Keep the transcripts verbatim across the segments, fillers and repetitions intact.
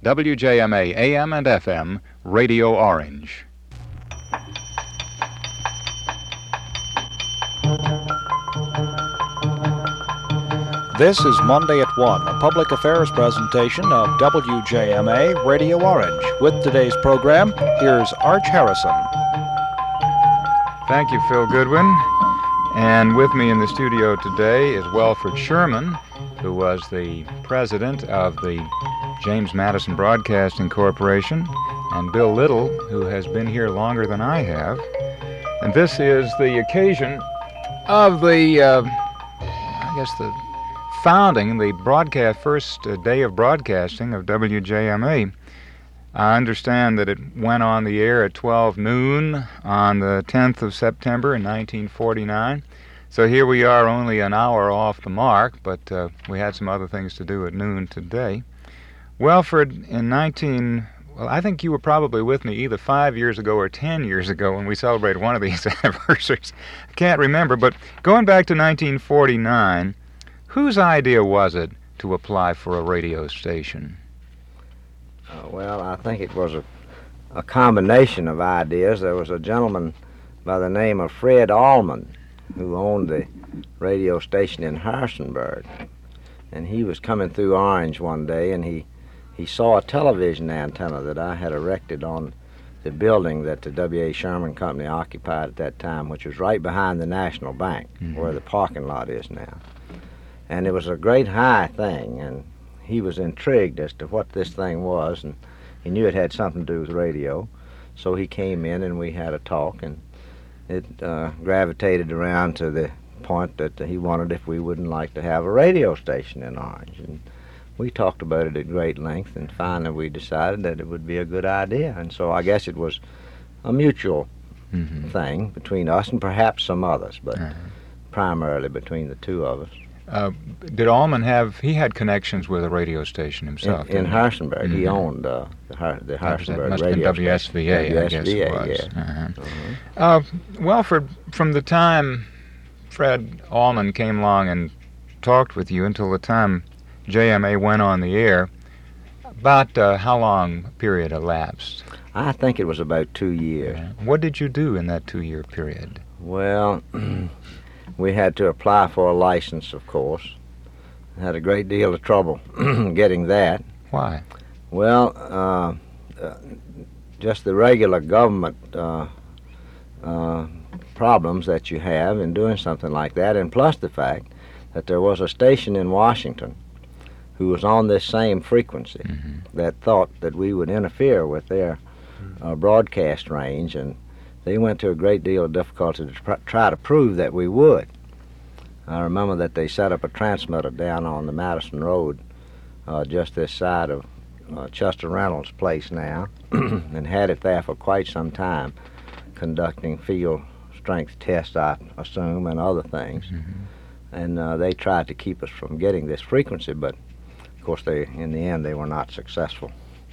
W J M A A M and F M, Radio Orange. This is Monday at one, a public affairs presentation of W J M A Radio Orange. With today's program, here's Arch Harrison. Thank you, Phil Goodwin. And with me in the studio today is Welford Sherman, who was the president of the James Madison Broadcasting Corporation, and Bill Little, who has been here longer than I have. And this is the occasion of the, uh, I guess, the founding, the broadcast, first uh, day of broadcasting of W J M A. I understand that it went on the air at twelve noon on the tenth of September in nineteen forty-nine. So here we are, only an hour off the mark, but uh, we had some other things to do at noon today. Welford, in nineteen... Well, I think you were probably with me either five years ago or ten years ago when we celebrated one of these anniversaries. I can't remember, but going back to nineteen forty-nine... whose idea was it to apply for a radio station? Uh, well, I think it was a, a combination of ideas. There was a gentleman by the name of Fred Allman who owned the radio station in Harrisonburg. And he was coming through Orange one day, and he, he saw a television antenna that I had erected on the building that the W A. Sherman Company occupied at that time, which was right behind the National Bank, mm-hmm. where the parking lot is now. And it was a great high thing, and he was intrigued as to what this thing was, and he knew it had something to do with radio. So he came in and we had a talk, and it uh, gravitated around to the point that he wondered if we wouldn't like to have a radio station in Orange. And we talked about it at great length, and finally we decided that it would be a good idea. And so I guess it was a mutual mm-hmm. thing between us and perhaps some others, but uh-huh. primarily between the two of us. Uh, did Allman have, he had connections with a radio station himself? In, in Harrisonburg. Mm-hmm. He owned uh, the, Har- the Harrisonburg must radio W S V A, station. I guess it was. Yeah. Uh-huh. Uh-huh. Uh, Welford, from the time Fred Allman came along and talked with you until the time J M A went on the air, about uh, how long period elapsed? I think it was about two years. Uh, what did you do in that two-year period? Well... we had to apply for a license, of course. Had a great deal of trouble getting that. Why? Well, uh, uh, just the regular government uh, uh, problems that you have in doing something like that, and plus the fact that there was a station in Washington who was on this same frequency mm-hmm. that thought that we would interfere with their uh, broadcast range, and they went to a great deal of difficulty to pr- try to prove that we would. I remember that they set up a transmitter down on the Madison Road, uh, just this side of uh, Chester Reynolds' place now, and had it there for quite some time, conducting field strength tests, I assume, and other things. Mm-hmm. And uh, they tried to keep us from getting this frequency, but of course, they in the end, they were not successful.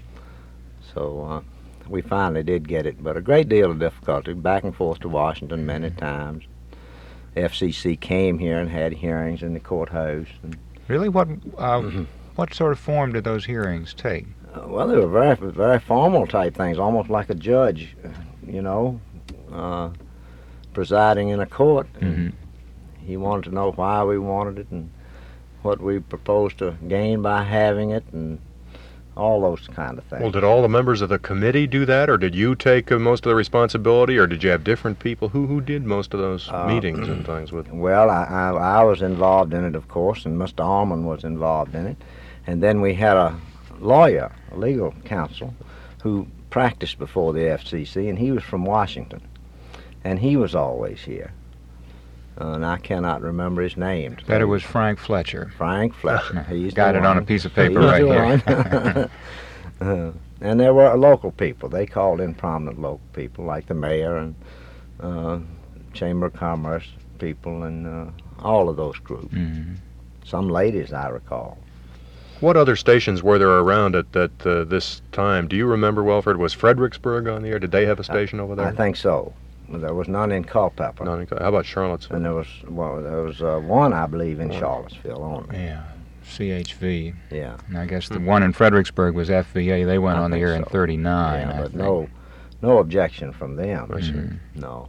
So. Uh, We finally did get it, but a great deal of difficulty, back and forth to Washington many times. The F C C came here and had hearings in the courthouse. And really? What uh, mm-hmm. what sort of form did those hearings take? Uh, well, they were very, very formal type things, almost like a judge, you know, uh, presiding in a court. Mm-hmm. He wanted to know why we wanted it and what we proposed to gain by having it, and all those kind of things. Well, did all the members of the committee do that, or did you take uh, most of the responsibility, or did you have different people? Who who did most of those uh, meetings and things with? Well, I, I, I was involved in it, of course, and Mister Allman was involved in it. And then we had a lawyer, a legal counsel, who practiced before the F C C, and he was from Washington. And he was always here. Uh, and I cannot remember his name. That it was Frank Fletcher. Frank Fletcher. He's Got it one. on a piece of paper He's right here. uh, and there were local people. They called in prominent local people, like the mayor and uh, Chamber of Commerce people, and uh, all of those groups. Mm-hmm. Some ladies, I recall. What other stations were there around at, at uh, this time? Do you remember, Welford? Was Fredericksburg on the air? Did they have a station I, over there? I think so. There was none in Culpeper. None in, how about Charlottesville? And there was well, there was uh, one, I believe, in Charlottesville only. Yeah. C H V. Yeah. And I guess the one in Fredericksburg was F V A. They went I on the think air in so. thirty-nine. Yeah, I but think. no, no objection from them. Mhm. No.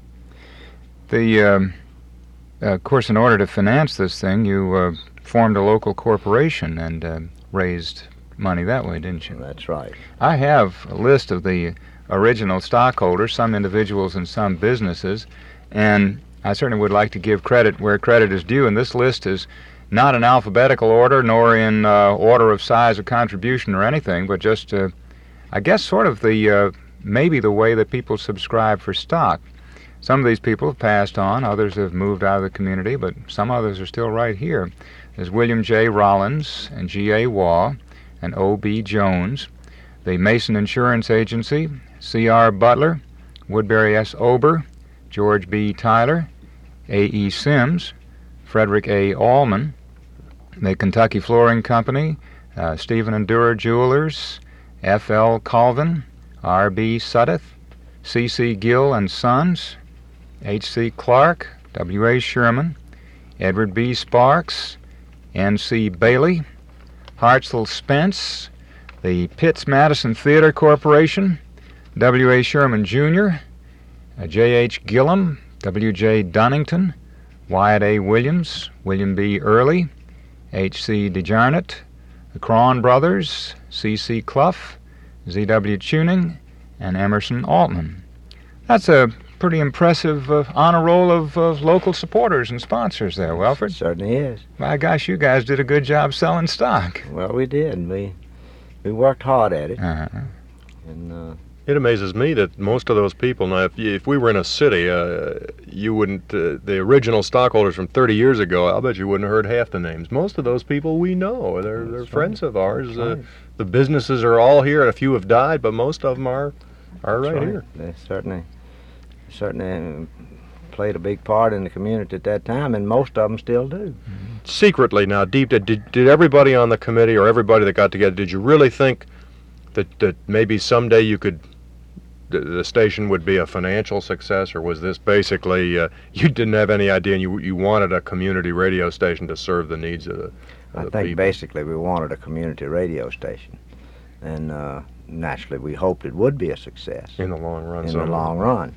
The, um, uh, of course, in order to finance this thing, you uh, formed a local corporation and uh, raised money that way, didn't you? That's right. I have a list of the original stockholders, some individuals and some businesses, and I certainly would like to give credit where credit is due, and this list is not in alphabetical order nor in uh, order of size of contribution or anything, but just, uh, I guess, sort of the, uh, maybe the way that people subscribe for stock. Some of these people have passed on, others have moved out of the community, but some others are still right here. There's William J. Rollins and G A. Waugh and O B. Jones, the Mason Insurance Agency, C R. Butler, Woodbury S. Ober, George B. Tyler, A E. Sims, Frederick A. Allman, the Kentucky Flooring Company, uh, Stephen and Durer Jewelers, F L. Colvin, R B. Suddeth, C C. Gill and Sons, H C. Clark, W A. Sherman, Edward B. Sparks, N C. Bailey, Hartzell Spence, the Pitts Madison Theater Corporation, W A. Sherman Junior, uh, J H. Gillum, W J. Dunnington, Wyatt A. Williams, William B. Early, H C. DeJarnett, the Cron Brothers, C C. Clough, Z W. Tuning, and Emerson Altman. That's a pretty impressive uh, honor roll of uh, local supporters and sponsors there, Welford. Certainly is. My gosh, you guys did a good job selling stock. Well, we did. We we worked hard at it, Uh-huh. and uh, It amazes me that most of those people, now if, you, if we were in a city, uh, you wouldn't, uh, the original stockholders from thirty years ago, I'll bet you wouldn't have heard half the names. Most of those people we know. They're, they're That's friends right. of ours. That's Uh, right. the businesses are all here, and a few have died, but most of them are, are That's right, here. They certainly certainly uh, played a big part in the community at that time, and most of them still do. Secretly now, deep, did, did everybody on the committee or everybody that got together, did you really think that, that maybe someday you could, the, the station would be a financial success, or was this basically, uh, you didn't have any idea and you, you wanted a community radio station to serve the needs of the, of I the think people? basically we wanted a community radio station, and uh, naturally we hoped it would be a success In the long run. in so. the long run.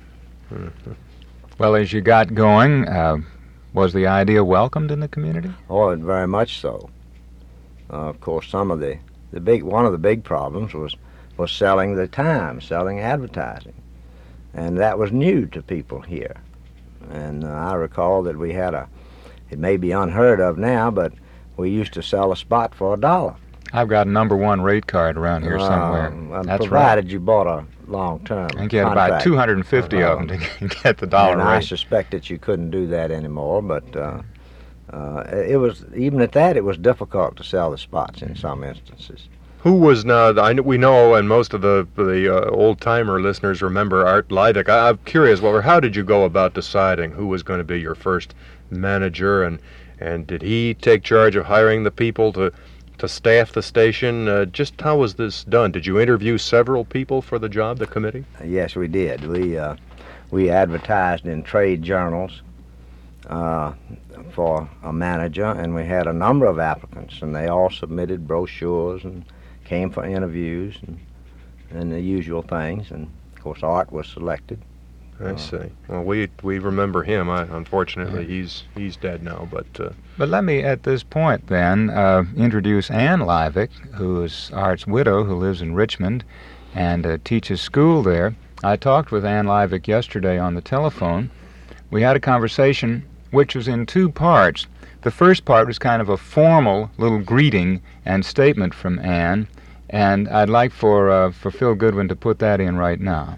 Well, as you got going, uh, was the idea welcomed in the community? Oh, very much so. Uh, of course, some of the, the big one of the big problems was was selling the time, selling advertising, and that was new to people here. And uh, I recall that we had a, it may be unheard of now, but we used to sell a spot for a dollar. I've got a number one rate card around here somewhere. Um, That's right. provided you bought a long-term I think you had about contract. two hundred fifty of them to get the dollar and I rate. suspect that you couldn't do that anymore, but uh, uh, it was, even at that, it was difficult to sell the spots in some instances. Who was now? I kn- we know, and most of the the uh, old timer listeners remember Art Leidick. I, I'm curious, Wilbur, how did you go about deciding who was going to be your first manager, and and did he take charge of hiring the people to to staff the station? Uh, just how was this done? Did you interview several people for the job, the committee? Yes, we did. We uh, we advertised in trade journals uh, for a manager, and we had a number of applicants, and they all submitted brochures and came for interviews and, and the usual things. And of course, Art was selected. I Uh, see. Well, we we remember him. I, unfortunately, he's he's dead now. But uh, But let me, at this point, then, uh, introduce Ann Leivick, who is Art's widow, who lives in Richmond and uh, teaches school there. I talked with Ann Leivick yesterday on the telephone. We had a conversation which was in two parts. The first part was kind of a formal little greeting and statement from Ann, and I'd like for uh, for Phil Goodwin to put that in right now.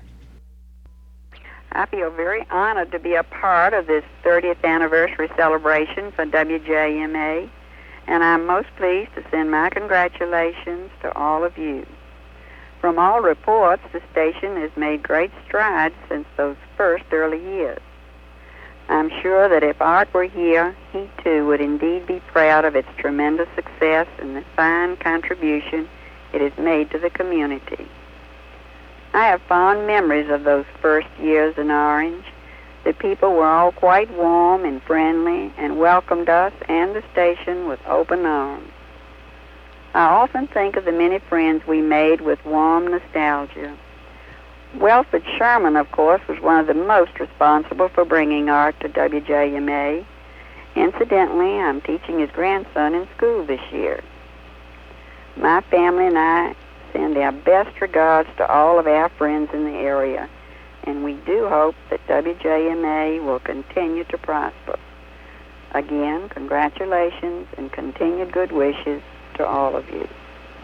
I feel very honored to be a part of this thirtieth anniversary celebration for W J M A, and I'm most pleased to send my congratulations to all of you. From all reports, the station has made great strides since those first early years. I'm sure that if Art were here, he too would indeed be proud of its tremendous success and the fine contribution it has made to the community. I have fond memories of those first years in Orange. The people were all quite warm and friendly and welcomed us and the station with open arms. I often think of the many friends we made with warm nostalgia. Welford Sherman, of course, was one of the most responsible for bringing art to W J M A. Incidentally, I'm teaching his grandson in school this year. My family and I send our best regards to all of our friends in the area, and we do hope that W J M A will continue to prosper. Again, congratulations and continued good wishes to all of you.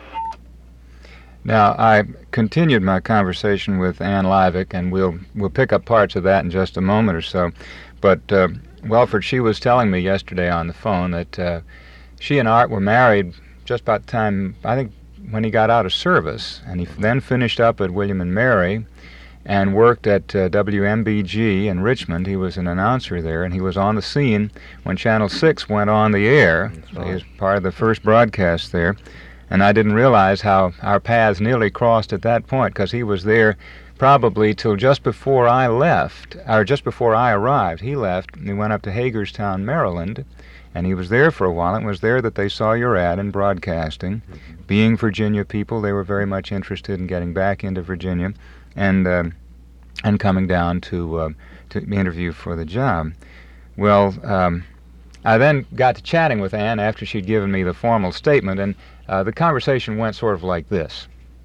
Now, I continued my conversation with Ann Livick, and we'll we'll pick up parts of that in just a moment or so. But, uh, Welford, she was telling me yesterday on the phone that uh, she and Art were married just about the time, I think, when he got out of service. And he then finished up at William and Mary and worked at uh, W M B G in Richmond. He was an announcer there, and he was on the scene when Channel six went on the air. So he was part of the first broadcast there. And I didn't realize how our paths nearly crossed at that point, because he was there probably till just before I left, or just before I arrived. He left, and he went up to Hagerstown, Maryland, and he was there for a while. It was there that they saw your ad in broadcasting. Being Virginia people, they were very much interested in getting back into Virginia and uh, and coming down to, uh, to interview for the job. Well, um, I then got to chatting with Ann after she'd given me the formal statement, and uh, the conversation went sort of like this.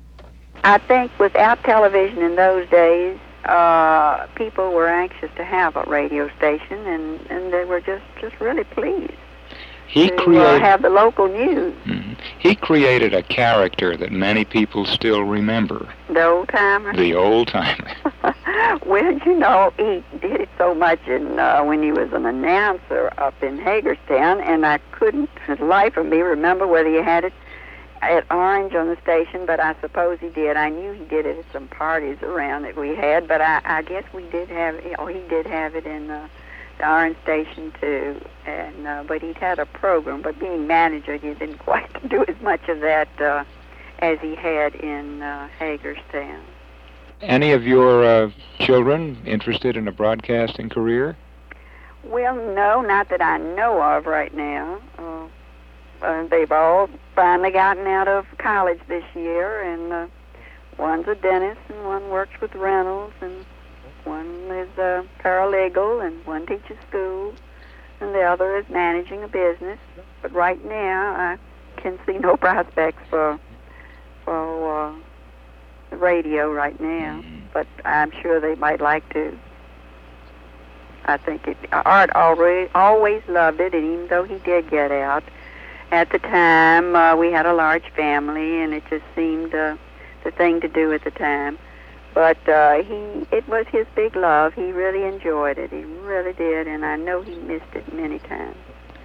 I think without television in those days, uh, people were anxious to have a radio station, and, and they were just, just really pleased He to created, uh, have the local news. Mm-hmm. He created a character that many people still remember. The old-timer. The old-timer. Well, you know, he did it so much in, uh, when he was an announcer up in Hagerstown, and I couldn't, for the life of me, remember whether he had it at Orange on the station, but I suppose he did. I knew he did it at some parties around that we had, but I, I guess we did have, oh, he did have it in uh, the Orange station too. And uh, but he'd had a program. But being manager, he didn't quite do as much of that uh, as he had in uh, Hagerstown. Any of your uh, children interested in a broadcasting career? Well, no, not that I know of right now. Uh, uh, they've all finally gotten out of college this year, and uh, one's a dentist, and one works with Reynolds, and one is a paralegal, and one teaches school, and the other is managing a business. But right now, I can see no prospects for for uh, the radio right now. But I'm sure they might like to. I think it, Art already always loved it, and even though he did get out, at the time uh, we had a large family, and it just seemed uh, the thing to do at the time. But uh, he, it was his big love. He really enjoyed it. He really did, and I know he missed it many times.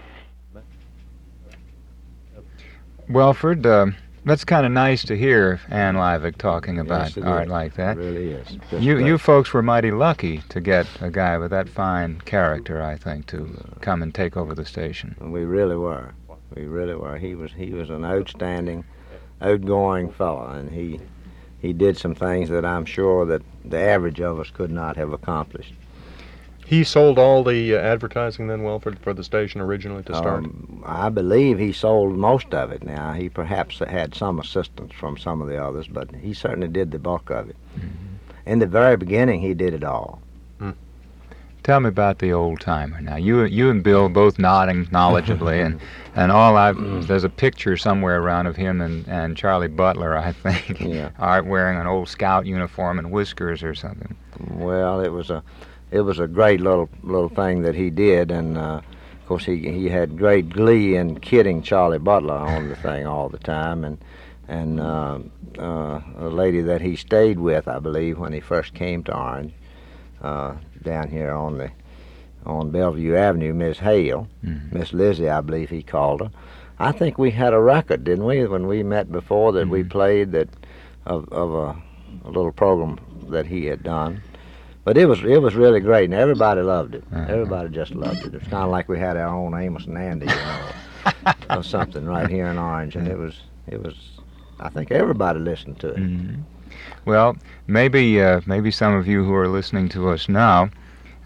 Welford, uh, that's kind of nice to hear Ann Livick talking about Yes, art is. like that. It really is. Just You great. you folks were mighty lucky to get a guy with that fine character, I think, to come and take over the station. We really were. We really were. He was he was an outstanding, outgoing fellow, and he he did some things that I'm sure that the average of us could not have accomplished. He sold all the uh, advertising then, Welford, for the station originally to start? Um, I believe he sold most of it. Now, he perhaps had some assistance from some of the others, but he certainly did the bulk of it. Mm-hmm. In the very beginning, he did it all. Tell me about the old timer. Now, you you and Bill both nodding knowledgeably, and and all I've there's a picture somewhere around of him and, and Charlie Butler, I think, Yeah. Art wearing an old scout uniform and whiskers or something. Well, it was a, it was a great little little thing that he did, and uh, of course he he had great glee in kidding Charlie Butler on the thing all the time, and and uh, uh, a lady that he stayed with, I believe, when he first came to Orange, uh, down here on the on Bellevue Avenue, Miss Hale, Mm-hmm. Miss Lizzie, I believe he called her. I think we had a record, didn't we, when we met before, that we Mhm. played that of of a, a little program that he had done. But it was it was really great, and everybody loved it. Uh-huh. Everybody just loved it. It's kind of like we had our own Amos and Andy, you know, or something right here in Orange, and it was it was. I think everybody listened to it. Mhm. Well, maybe uh, maybe some of you who are listening to us now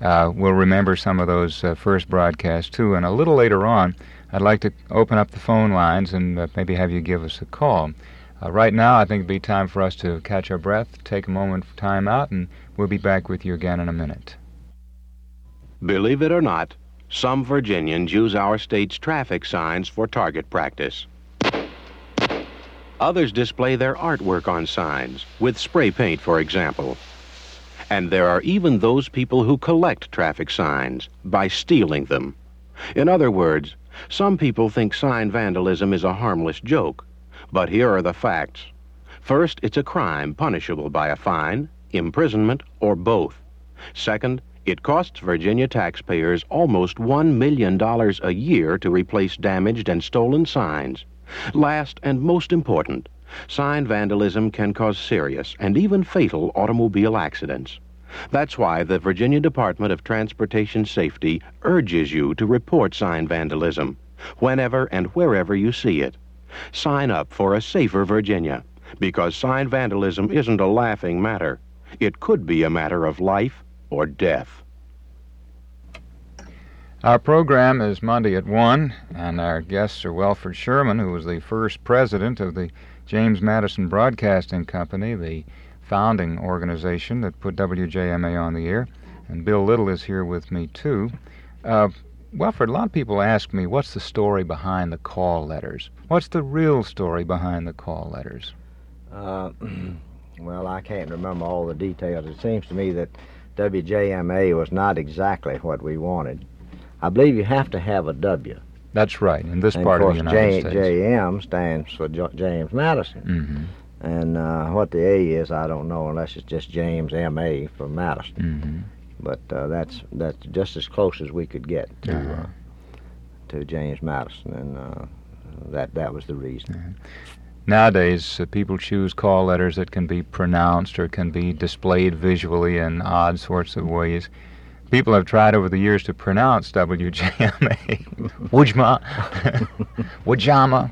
uh, will remember some of those uh, first broadcasts, too. And a little later on, I'd like to open up the phone lines and uh, maybe have you give us a call. Uh, right now, I think it'd be time for us to catch our breath, take a moment for time out, and we'll be back with you again in a minute. Believe it or not, some Virginians use our state's traffic signs for target practice. Others display their artwork on signs, with spray paint, for example. And there are even those people who collect traffic signs by stealing them. In other words, some people think sign vandalism is a harmless joke. But here are the facts. First, it's a crime punishable by a fine, imprisonment, or both. Second, it costs Virginia taxpayers almost one million dollars a year to replace damaged and stolen signs. Last and most important, sign vandalism can cause serious and even fatal automobile accidents. That's why the Virginia Department of Transportation Safety urges you to report sign vandalism whenever and wherever you see it. Sign up for a safer Virginia, because sign vandalism isn't a laughing matter. It could be a matter of life or death. Our program is Monday at one, and our guests are Welford Sherman, who was the first president of the James Madison Broadcasting Company, the founding organization that put W J M A on the air, and Bill Little is here with me, too. Uh, Welford, a lot of people ask me, what's the story behind the call letters? What's the real story behind the call letters? Uh, well, I can't remember all the details. It seems to me that W J M A was not exactly what we wanted. I believe you have to have a W. That's right, in this and part of, of course, the United J- States. J M stands for J- James Madison. Mm-hmm. And uh, what the A is, I don't know, unless it's just James M A for Madison. Mm-hmm. But uh, that's that's just as close as we could get to Uh-huh. uh, to James Madison, and uh, that that was the reason. Uh-huh. Nowadays, uh, people choose call letters that can be pronounced or can be displayed visually in odd sorts of ways. People have tried over the years to pronounce W J M A. Wujma, Wujama,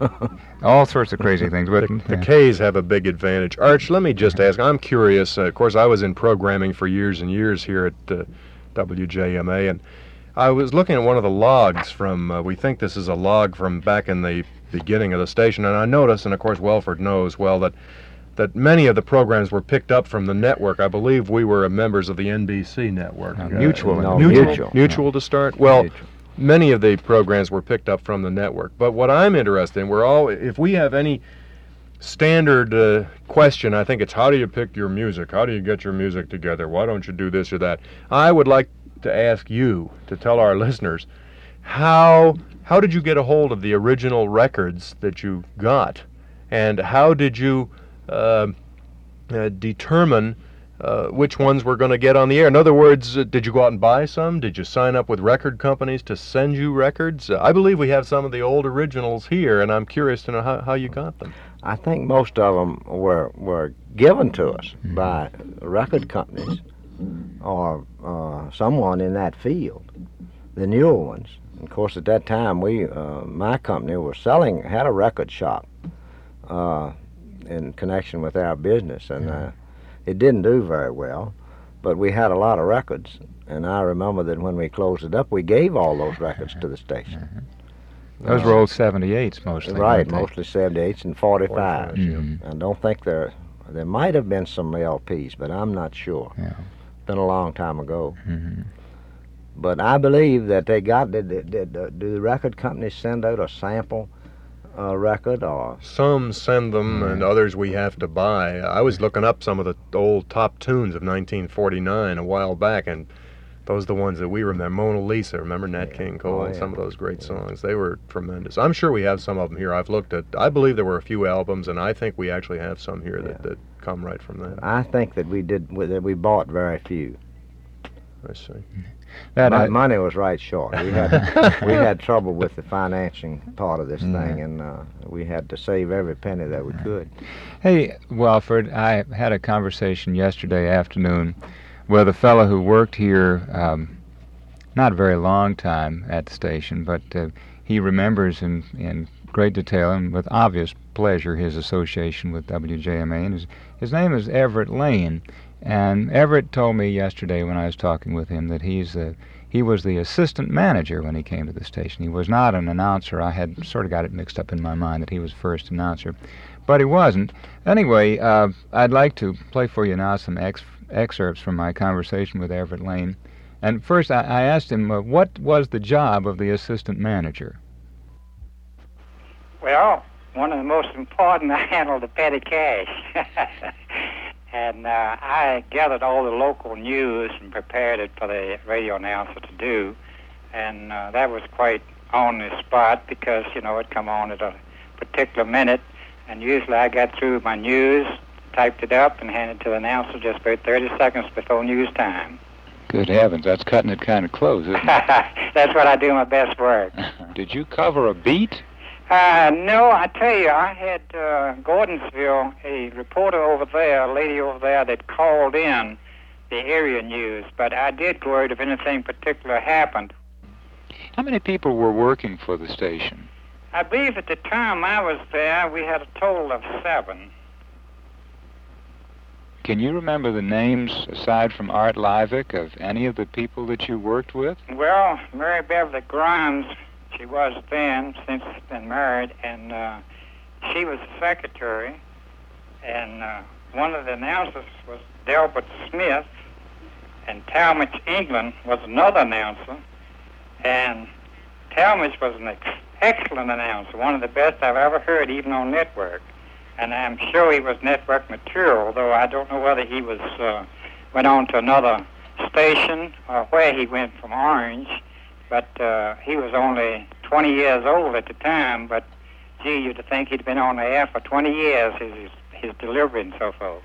all sorts of crazy things. But The, the K's have a big advantage. Arch, let me just ask, I'm curious. Uh, of course, I was in programming for years and years here at uh, W J M A, and I was looking at one of the logs from, uh, we think this is a log from back in the beginning of the station, and I noticed, and of course Welford knows well, that that many of the programs were picked up from the network. I believe we were members of the N B C network. Uh, Mutual. no, Mutual. Mutual. Mutual to start? Well, Mutual. many of the programs were picked up from the network. But what I'm interested in, we're all, if we have any standard uh, question, I think it's how do you pick your music? How do you get your music together? Why don't you do this or that? I would like to ask you to tell our listeners, how how did you get a hold of the original records that you got? And how did you uh, uh, determine Uh, which ones we're going to get on the air? In other words, uh, did you go out and buy some? Did you sign up with record companies to send you records? Uh, I believe we have some of the old originals here, and I'm curious to know how, how you got them. I think most of them were were given to us by record companies or uh, someone in that field, the newer ones. Of course, at that time, we uh, my company was selling had a record shop uh, in connection with our business, and uh, it didn't do very well, but we had a lot of records, and I remember that when we closed it up, we gave all those records to the station. Those were old seventy-eights mostly. Right, weren't they? mostly seventy-eights and forty-fives. Mhm. I don't think there there might have been some L Ps, but I'm not sure. Yeah. Been a long time ago. Mhm. But I believe that they got, did, did, did, do the record companies send out a sample uh, record or? Some send them, and others we have to buy. I was looking up some of the old top tunes of nineteen forty-nine a while back, and those are the ones that we remember. Mona Lisa, remember Nat King Cole, Oh, and yeah. some of those great songs. They were tremendous. I'm sure we have some of them here. I've looked at, I believe there were a few albums, and I think we actually have some here that, Yeah. that come right from that. I think that we did, that we bought very few. I see. That, Mon- I- money was right short. We had we had trouble with the financing part of this thing, and uh, we had to save every penny that we could. Hey, Welford, I had a conversation yesterday afternoon with a fellow who worked here um, not a very long time at the station, but uh, he remembers in, in great detail and with obvious pleasure his association with W J M A. And his, his name is Everett Lane. And Everett told me yesterday when I was talking with him that he's a, he was the assistant manager when he came to the station. He was not an announcer. I had sort of got it mixed up in my mind that he was first announcer. But he wasn't. Anyway, uh, I'd like to play for you now some ex- excerpts from my conversation with Everett Lane. And first, I, I asked him, uh, what was the job of the assistant manager? Well, one of the most important, I handled the petty cash. And uh, I gathered all the local news and prepared it for the radio announcer to do. And uh, that was quite on the spot because, you know, it'd come on at a particular minute. And usually I got through my news, typed it up, and handed it to the announcer just about thirty seconds before news time. Good heavens, that's cutting it kind of close, isn't it? That's what I do my best work. Did you cover a beat? Uh, no, I tell you, I had uh, Gordonsville, a reporter over there, a lady over there that called in the area news, but I did go out if anything particular happened. How many people were working for the station? I believe at the time I was there, we had a total of seven. Can you remember the names, aside from Art Livick, of any of the people that you worked with? Well, Mary Beverly Grimes, she was then, since been married, and uh, she was the secretary. And uh, one of the announcers was Delbert Smith, and Talmadge England was another announcer. And Talmadge was an ex- excellent announcer, one of the best I've ever heard, even on network. And I'm sure he was network material, although I don't know whether he was uh, went on to another station or where he went from Orange. But uh, he was only twenty years old at the time, but gee, you'd think he'd been on the air for twenty years, his, his delivery and so forth.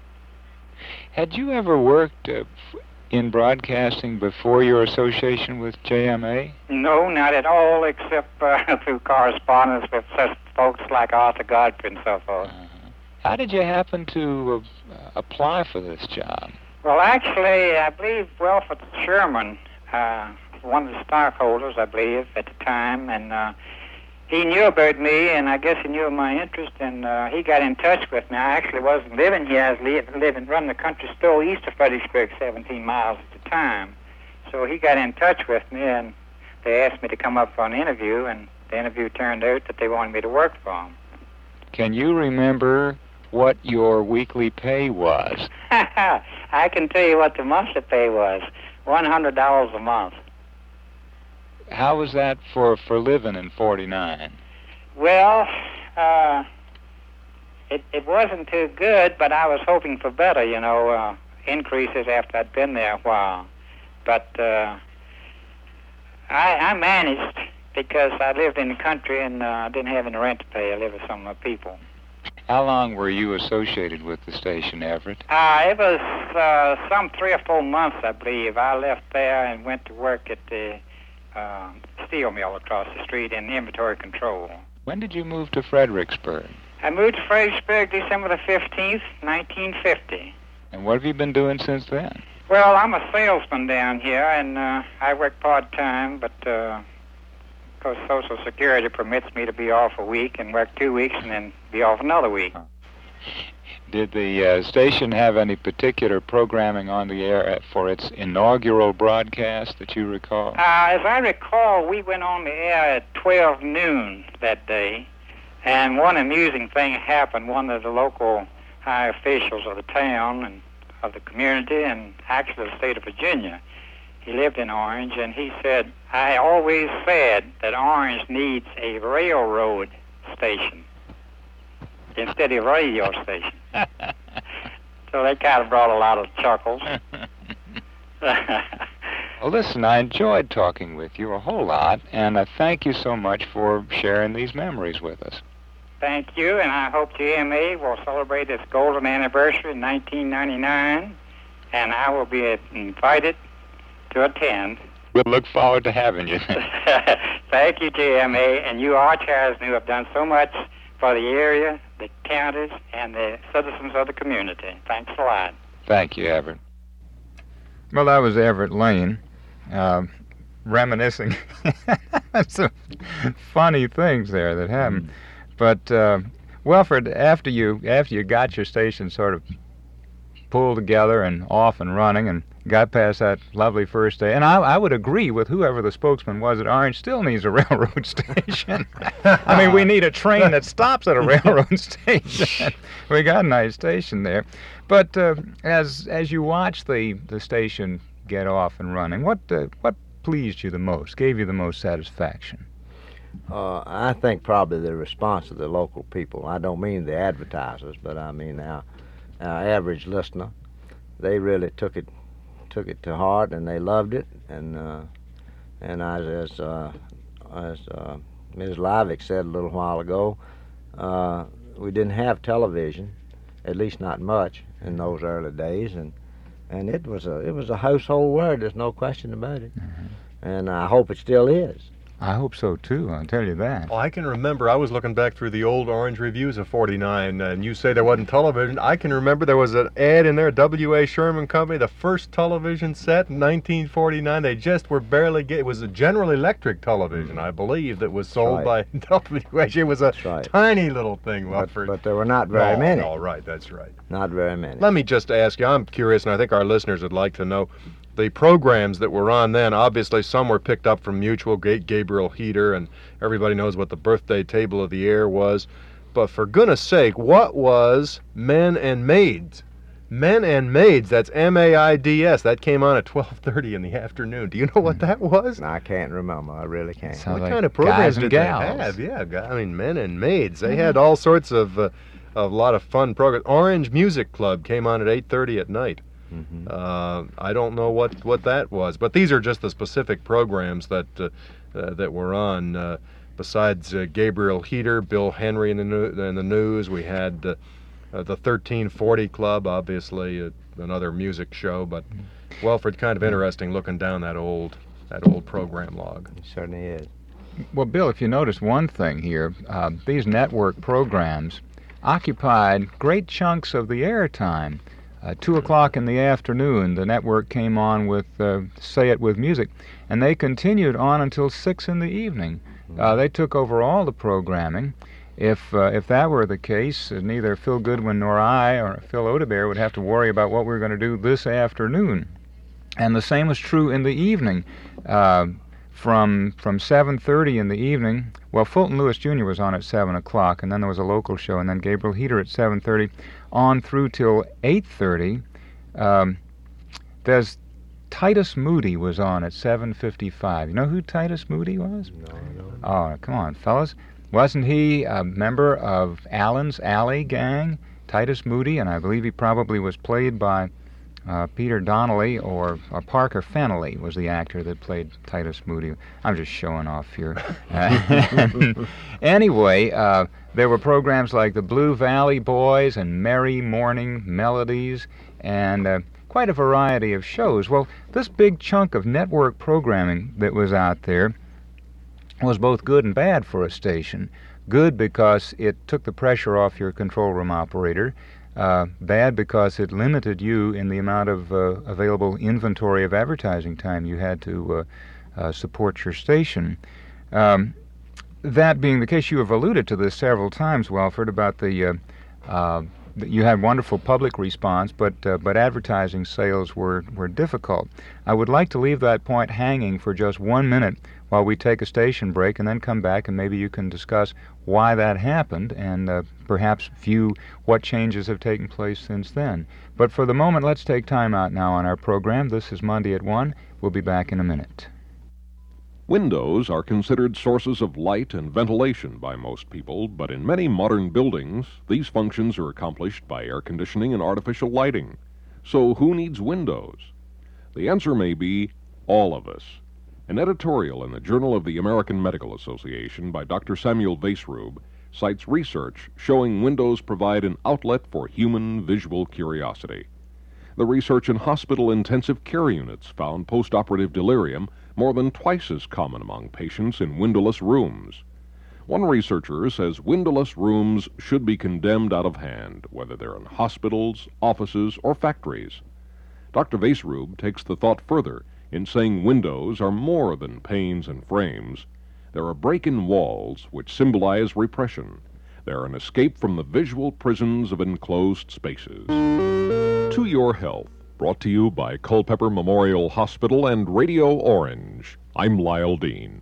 Had you ever worked uh, in broadcasting before your association with J M A? No, not at all, except uh, through correspondence with such folks like Arthur Godfrey and so forth. Uh-huh. How did you happen to uh, apply for this job? Well, actually, I believe Welford Sherman, uh, one of the stockholders, I believe, at the time, and uh, he knew about me, and I guess he knew of my interest, and uh, he got in touch with me. I actually wasn't living here. I was li- living, running a country store east of Fredericksburg, seventeen miles at the time. So he got in touch with me, and they asked me to come up for an interview, and the interview turned out that they wanted me to work for them. Can you remember what your weekly pay was? I can tell you what the monthly pay was, one hundred dollars a month. How was that for, for living in forty-nine? Well, uh, it, it wasn't too good, but I was hoping for better, you know, uh, increases after I'd been there a while. But uh, I, I managed because I lived in the country and uh, didn't have any rent to pay. I lived with some of my people. How long were you associated with the station, Everett? Uh, it was uh, some three or four months, I believe. I left there and went to work at the uh, steel mill across the street in inventory control. When did you move to Fredericksburg? I moved to Fredericksburg December the fifteenth, nineteen fifty. And what have you been doing since then? Well, I'm a salesman down here, and uh, I work part-time, but uh, of course Social Security permits me to be off a week and work two weeks and then be off another week. Did the uh, station have any particular programming on the air for its inaugural broadcast that you recall? Uh, as I recall, we went on the air at twelve noon that day, and one amusing thing happened. One of the local high officials of the town and of the community and actually the state of Virginia, he lived in Orange, and he said, I always said that Orange needs a railroad station instead of a radio station. So that kind of brought a lot of chuckles. Well, listen, I enjoyed talking with you a whole lot, and I thank you so much for sharing these memories with us. Thank you, and I hope J M A will celebrate its golden anniversary in nineteen ninety-nine, and I will be invited to attend. We'll look forward to having you. Thank you, J M A, and you archives who have done so much for the area, the counties, and the citizens of the community. Thanks a lot. Thank you, Everett. Well, that was Everett Lane. Uh, reminiscing. Some funny things there that happened. Mm. But uh, Wilfred, after you after you got your station sort of pulled together and off and running and got past that lovely first day, and I, I would agree with whoever the spokesman was at Orange, still needs a railroad station. I mean, we need a train that stops at a railroad station. We got a nice station there. But uh, as as you watch the, the station get off and running, what uh, what pleased you the most, gave you the most satisfaction? Uh, I think probably the response of the local people. I don't mean the advertisers, but I mean our, our average listener. They really took it took it to heart, and they loved it. And uh, and as as, uh, as uh, Miz Livick said a little while ago, uh, we didn't have television, at least not much, in those early days, and and it was a it was a household word. There's no question about it, Mm-hmm. and I hope it still is. I hope so, too, I'll tell you that. Well, I can remember, I was looking back through the old Orange reviews of forty-nine, and you say there wasn't television. I can remember there was an ad in there, W A Sherman Company, the first television set in nineteen forty-nine. They just were barely get. It was a General Electric television, I believe, that was sold right. by W A. It was a That's right. tiny little thing, But, Wilford. but there were not very no, many. No, right, that's right. Not very many. Let me just ask you, I'm curious, and I think our listeners would like to know, the programs that were on then, obviously some were picked up from Mutual, Ga- Gabriel Heater, and everybody knows what the birthday table of the air was. But for goodness sake, what was Men and Maids? Men and Maids, that's M A I D S. That came on at twelve thirty in the afternoon. Do you know what that was? I can't remember. I really can't. Sounds What like kind of programs guys and did gals. they have? Yeah, gu- I mean, Men and Maids. They had all sorts of uh, of lot of fun programs. Orange Music Club came on at eight thirty at night. Mhm. Uh, I don't know what, what that was, but these are just the specific programs that uh, uh, that were on. Uh, besides uh, Gabriel Heater, Bill Henry in the, new, in the news, we had uh, uh, the thirteen forty Club, obviously uh, another music show. But Wilfred, kind of interesting looking down that old that old program log. It certainly is. Well, Bill, if you notice one thing here, uh, these network programs occupied great chunks of the airtime. Uh, two o'clock in the afternoon, the network came on with uh, Say It With Music, and they continued on until six in the evening. Uh, they took over all the programming. If uh, if that were the case, uh, neither Phil Goodwin nor I or Phil Odebear would have to worry about what we were going to do this afternoon. And the same was true in the evening. Uh, from from seven thirty in the evening, well, Fulton Lewis Junior was on at seven o'clock, and then there was a local show, and then Gabriel Heater at seven thirty, on through till eight thirty. Um, there's Titus Moody was on at seven fifty-five. You know who Titus Moody was? No, no. Oh, come on, fellas. Wasn't he a member of Allen's Alley Gang? Titus Moody, and I believe he probably was played by uh, Peter Donnelly, or, or Parker Fennelly was the actor that played Titus Moody. I'm just showing off here. Uh, anyway, uh, there were programs like the Blue Valley Boys and Merry Morning Melodies, and uh, quite a variety of shows. Well, this big chunk of network programming that was out there was both good and bad for a station. Good because it took the pressure off your control room operator. Uh, bad because it limited you in the amount of uh, available inventory of advertising time you had to uh, uh, support your station. Um, that being the case, you have alluded to this several times, Wilfred, about the uh, uh, you had wonderful public response, but uh, but advertising sales were, were difficult. I would like to leave that point hanging for just one minute while we take a station break, and then come back and maybe you can discuss why that happened and uh, perhaps view what changes have taken place since then. But for the moment, let's take time out now on our program. This is Monday at one. We'll be back in a minute. Windows are considered sources of light and ventilation by most people, but in many modern buildings, these functions are accomplished by air conditioning and artificial lighting. So who needs windows? The answer may be all of us. An editorial in the Journal of the American Medical Association by Doctor Samuel Vaisrub cites research showing windows provide an outlet for human visual curiosity. The research in hospital intensive care units found postoperative delirium more than twice as common among patients in windowless rooms. One researcher says windowless rooms should be condemned out of hand, whether they're in hospitals, offices, or factories. Doctor Vaisrub takes the thought further in saying windows are more than panes and frames. They're a break in walls which symbolize repression. They're an escape from the visual prisons of enclosed spaces. To Your Health, brought to you by Culpeper Memorial Hospital and Radio Orange. I'm Lyle Dean.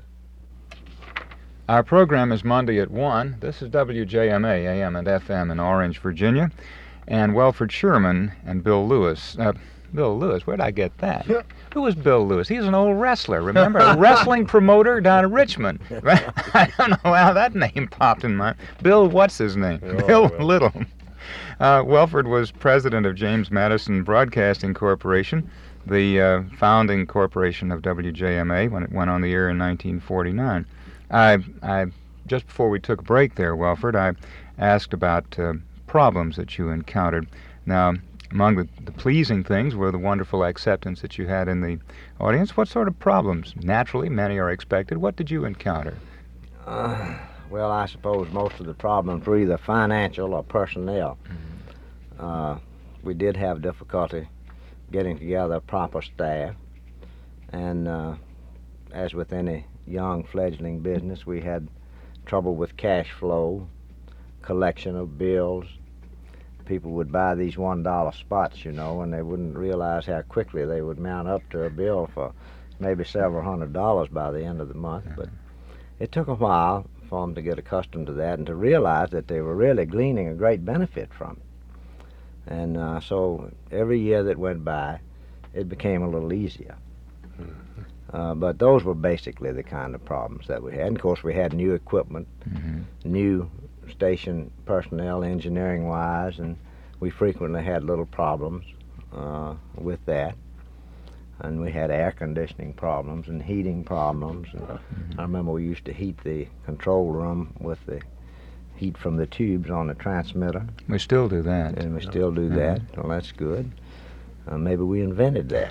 Our program is Monday at one. This is W J M A, A M and F M in Orange, Virginia. And Welford Sherman and Bill Lewis. Uh, Bill Lewis, where'd I get that? Who was Bill Lewis? He's an old wrestler, remember? A wrestling promoter down in Richmond. I don't know how that name popped in my... Bill, what's his name? Oh, Bill well. Little. Uh, Welford was president of James Madison Broadcasting Corporation, the uh, founding corporation of W J M A when it went on the air in nineteen forty-nine. I, I, just before we took a break there, Welford, I asked about uh, problems that you encountered. Now, among the, the pleasing things were the wonderful acceptance that you had in the audience. What sort of problems? Naturally, many are expected. What did you encounter? Uh, well, I suppose most of the problems were either financial or personnel. Mm-hmm. Uh, we did have difficulty getting together a proper staff, and uh, as with any young fledgling business, we had trouble with cash flow, collection of bills. People would buy these one dollar spots, you know, and they wouldn't realize how quickly they would mount up to a bill for maybe several hundred dollars by the end of the month. But it took a while for them to get accustomed to that and to realize that they were really gleaning a great benefit from it. And uh, so every year that went by, it became a little easier. Uh, but those were basically the kind of problems that we had. And of course, we had new equipment, Mm-hmm. new station personnel, engineering-wise, and we frequently had little problems uh, with that. And we had air conditioning problems and heating problems. And Mm-hmm. I remember we used to heat the control room with the heat from the tubes on the transmitter, We still do that. and we still do that. Well, that's good. Uh, maybe we invented that.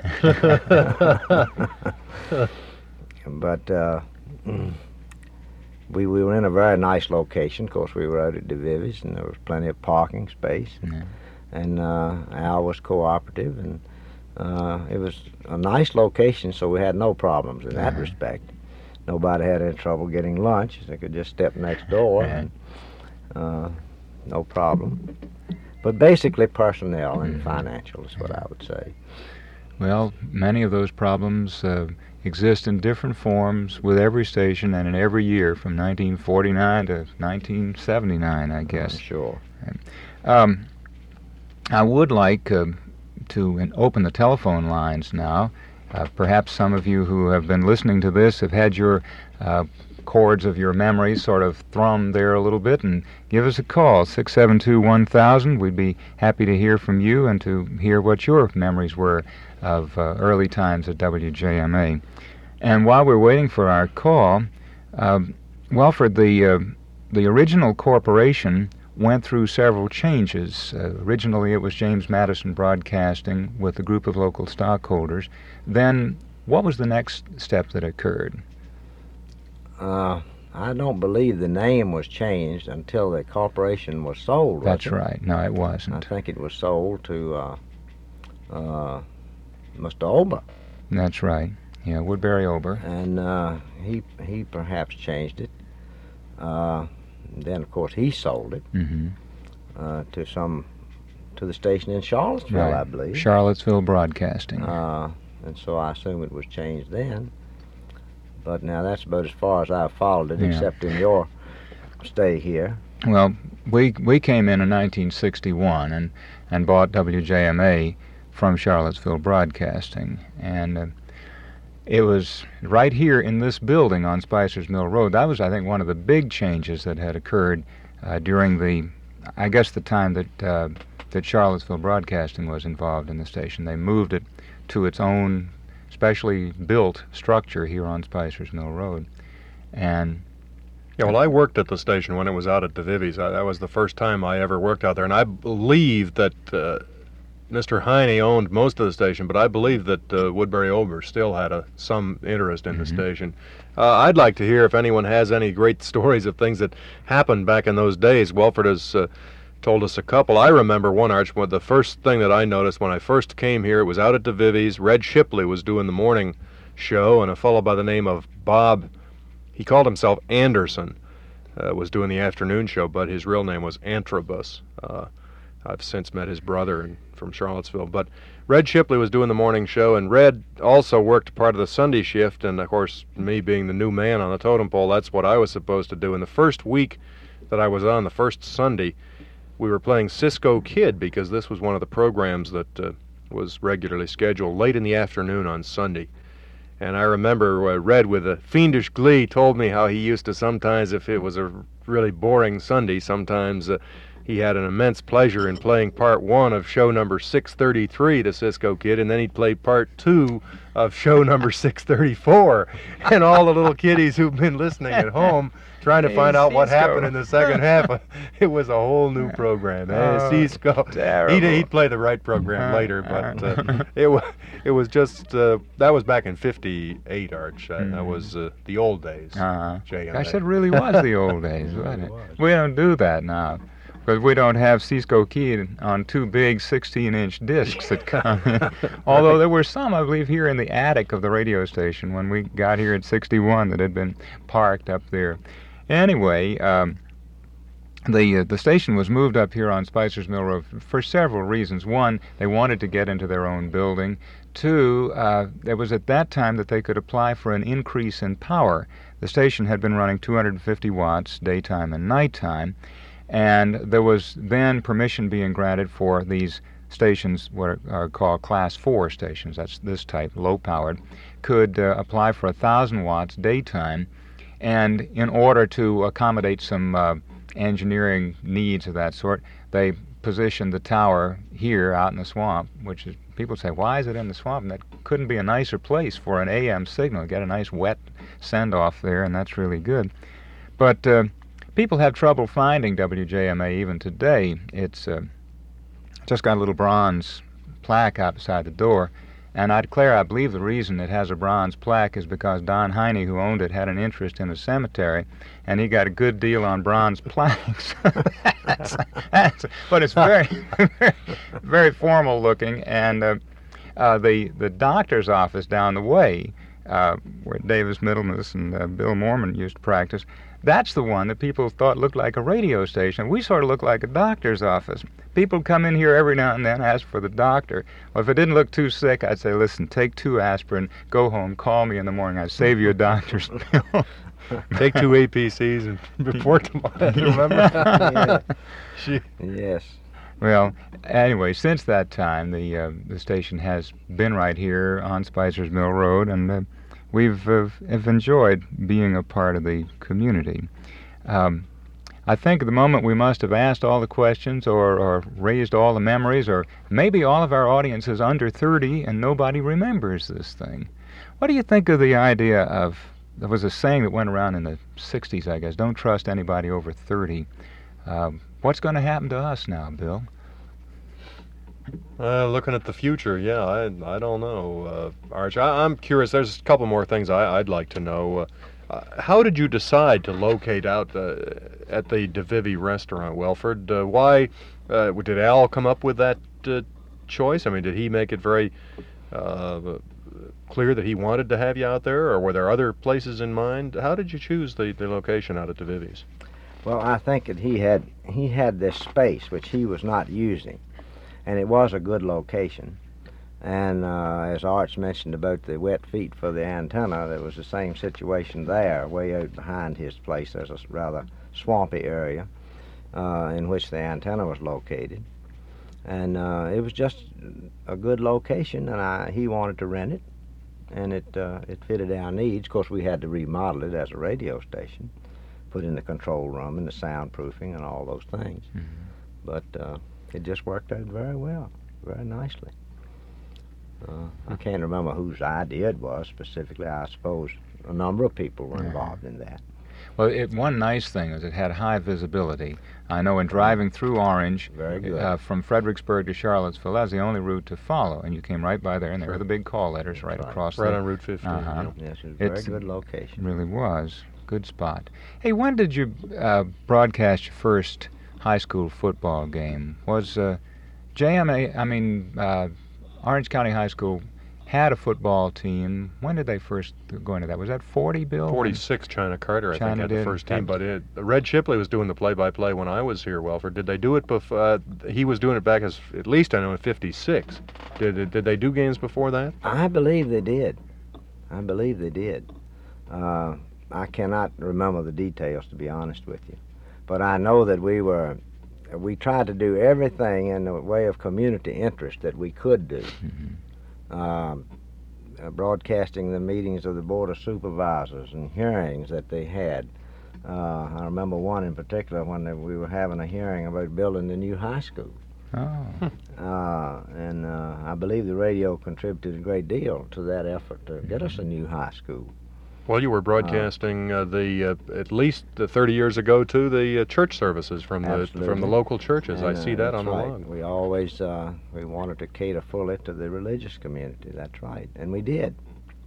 But uh, we, we were in a very nice location. Of course, we were out at DeVivis, and there was plenty of parking space. Yeah. And uh, Al was cooperative, and uh, it was a nice location, so we had no problems in that Uh-huh. respect. Nobody had any trouble getting lunch. They could just step next door, Right. and uh, no problem. But basically personnel and financial is what I would say. Well, many of those problems uh, exist in different forms with every station and in every year from nineteen forty-nine to nineteen seventy-nine, I guess. I'm sure. Um, I would like uh, to in- open the telephone lines now. Uh, perhaps some of you who have been listening to this have had your uh, chords of your memories sort of thrummed there a little bit, and give us a call, six seven two, one thousand. We'd be happy to hear from you and to hear what your memories were of uh, early times at W J M A. And while we're waiting for our call, uh, Welford, the, uh, the original corporation went through several changes. Uh, originally it was James Madison Broadcasting with a group of local stockholders. Then what was the next step that occurred? Uh, I don't believe the name was changed until the corporation was sold. was That's it? right. No, it I wasn't. think it was sold to uh, uh, Mister Ober, That's right. Yeah, Woodbury Ober. and uh, he he perhaps changed it. Uh, then, of course, he sold it Mm-hmm. uh, to some to the station in Charlottesville, Right. I believe. Charlottesville Broadcasting. Uh, and so I assume it was changed then. But now that's about as far as I've followed it, Yeah. except in your stay here. Well, we we came in in nineteen sixty-one and, and bought W J M A from Charlottesville Broadcasting. And uh, it was right here in this building on Spicer's Mill Road. That was, I think, one of the big changes that had occurred uh, during the, I guess, the time that uh, that Charlottesville Broadcasting was involved in the station. They moved it to its own specially built structure here on Spicer's Mill Road. And Yeah, well, I worked at the station when it was out at DeVivis. I, that was the first time I ever worked out there, and I believe that uh, Mister Heine owned most of the station, but I believe that uh, Woodbury Ober still had a, some interest in the Mhm. station. Uh, I'd like to hear if anyone has any great stories of things that happened back in those days. Welford has uh, told us a couple. I remember one, Arch, the first thing that I noticed when I first came here, it was out at DeVivi's. Red Shipley was doing the morning show, and a fellow by the name of Bob, he called himself Anderson, uh, was doing the afternoon show, but his real name was Antrobus. Uh, I've since met his brother in, from Charlottesville. But Red Shipley was doing the morning show, and Red also worked part of the Sunday shift, and of course, me being the new man on the totem pole, that's what I was supposed to do. In the first week that I was on, the first Sunday, we were playing Cisco Kid, because this was one of the programs that uh, was regularly scheduled late in the afternoon on Sunday. And I remember uh, Red, with a fiendish glee, told me how he used to sometimes, if it was a really boring Sunday, sometimes uh, he had an immense pleasure in playing part one of show number six thirty-three, the Cisco Kid, and then he'd play part two of show number six thirty-four. And all the little kiddies who've been listening at home trying to Hey, find out what Cisco. happened in the second half, it was a whole new program. Hey, Oh, Cisco. terrible. He'd, he'd play the right program Uh, later, but uh. uh, it, was, it was just, uh, that was back in fifty-eight, Arch. Uh, That Mhm. was uh, the old days. Uh-huh. J M A. Gosh, it really was the old days, wasn't it? We don't do that now, because we don't have Cisco Kid on two big sixteen-inch discs that come in. Although there were some, I believe, here in the attic of the radio station when we got here at sixty-one that had been parked up there. Anyway, um, the uh, the station was moved up here on Spicer's Mill Road f- for several reasons. One, they wanted to get into their own building. Two, uh, it was at that time that they could apply for an increase in power. The station had been running two hundred fifty watts daytime and nighttime, and there was then permission being granted for these stations, what are called class four stations, that's this type, low-powered, could uh, apply for one thousand watts daytime. And in order to accommodate some uh, engineering needs of that sort, they positioned the tower here out in the swamp, which is, people say, why is it in the swamp? And that couldn't be a nicer place for an A M signal. Get a nice wet send-off there, and that's really good. But uh, people have trouble finding W J M A even today. It's uh, just got a little bronze plaque outside the door. And I declare, I believe the reason it has a bronze plaque is because Don Heine, who owned it, had an interest in a cemetery, and he got a good deal on bronze plaques. that's, that's, but it's very, very, very formal looking. And uh, uh, the the doctor's office down the way, uh, where Davis Middlemas and uh, Bill Mormon used to practice, that's the one that people thought looked like a radio station. We sort of look like a doctor's office. People come in here every now and then, ask for the doctor. Well, if it didn't look too sick, I'd say, listen, take two aspirin, go home, call me in the morning. I'd save you a doctor's bill. Take two A P Cs and report tomorrow. You remember? She, Yes. Well, anyway, since that time, the uh, the station has been right here on Spicer's Mill Road, and uh, we've uh, have enjoyed being a part of the community. Um, I think at the moment we must have asked all the questions or, or raised all the memories, or maybe all of our audience is under thirty and nobody remembers this thing. What do you think of the idea of, there was a saying that went around in the sixties, I guess, don't trust anybody over thirty. Um, what's going to happen to us now, Bill? Uh, looking at the future, yeah, I I don't know, uh, Arch. I, I'm curious. There's a couple more things I, I'd like to know. Uh, uh, how did you decide to locate out uh, at the DeVivy restaurant, Welford? Uh, why uh, did Al come up with that uh, choice? I mean, did he make it very uh, clear that he wanted to have you out there, or were there other places in mind? How did you choose the, the location out at DeVivy's? Well, I think that he had he had this space which he was not using, and it was a good location. And uh, as Arch mentioned about the wet feet for the antenna, there was the same situation there, way out behind his place. There's a rather swampy area uh, in which the antenna was located, and uh, it was just a good location. And I, he wanted to rent it, and it uh, it fitted our needs. Of course, we had to remodel it as a radio station, put in the control room and the soundproofing and all those things. Mm-hmm. But uh, it just worked out very well, very nicely. Uh, I can't remember whose idea it was specifically. I suppose a number of people were Yeah. involved in that. Well, it, one nice thing is it had high visibility. I know in driving through Orange, Very good. uh, from Fredericksburg to Charlottesville, that was the only route to follow, and you came right by there, and there were the big call letters right right. across Right there. on Route fifteen. Uh-huh. yeah. Yes, it was a very It's- good location. It really was. Good spot. Hey, when did you uh, broadcast your first high school football game. Was uh, J M A, I mean, uh, Orange County High School had a football team. When did they first go into that? Was that forty, Bill? forty-six, China Carter, I China think, had the did. first team. Had- But it, Red Shipley was doing the play-by-play when I was here, Welford. Did they do it before? Uh, he was doing it back as, at least I know, in fifty-six. Did, did they do games before that? I believe they did. I believe they did. Uh, I cannot remember the details, to be honest with you. But I know that we were, we tried to do everything in the way of community interest that we could do. Mm-hmm. Um, uh, broadcasting the meetings of the Board of Supervisors and hearings that they had. Uh, I remember one in particular when they, we were having a hearing about building the new high school. Oh. Uh, and uh, I believe the radio contributed a great deal to that effort to get us a new high school. Well, you were broadcasting uh, the uh, at least uh, thirty years ago to the uh, church services from the Absolutely. from the local churches. And, I see uh, that that's on the right. log. We always uh, we wanted to cater fully to the religious community. That's right, and we did.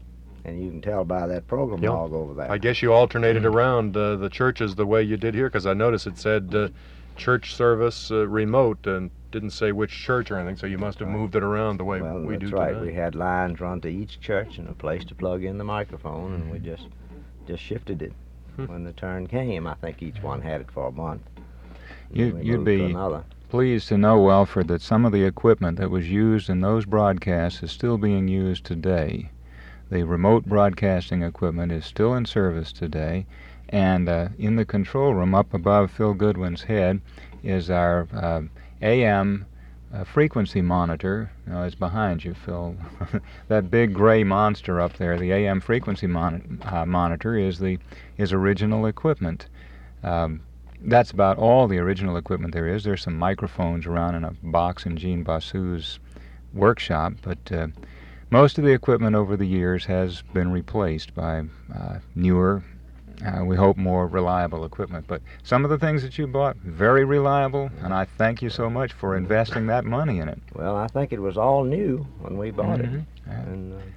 And you can tell by that program Yep. log over there. I guess you alternated around uh, the churches the way you did here, because I noticed it said uh, church service uh, remote and didn't say which church or anything, so you must have moved it around the way Well, we that's do right. today. We had lines run to each church and a place to plug in the microphone, and Mm-hmm. we just just shifted it Hmm. when the turn came. I think each one had it for a month. You- We you'd moved to be- another. Pleased to know, Welford, that some of the equipment that was used in those broadcasts is still being used today. The remote broadcasting equipment is still in service today, and uh, in the control room up above Phil Goodwin's head is our uh, A M uh, frequency monitor. No, it's behind you, Phil. That big gray monster up there, the A M frequency mon- uh, monitor, is the is original equipment. Um, That's about all the original equipment there is. There's some microphones around in a box in Gene Basu's workshop, but uh, most of the equipment over the years has been replaced by uh, newer, uh, we hope more reliable equipment. But some of the things that you bought, very reliable, and I thank you so much for investing that money in it. Well, I think it was all new when we bought Mhm. it, Yeah. and uh,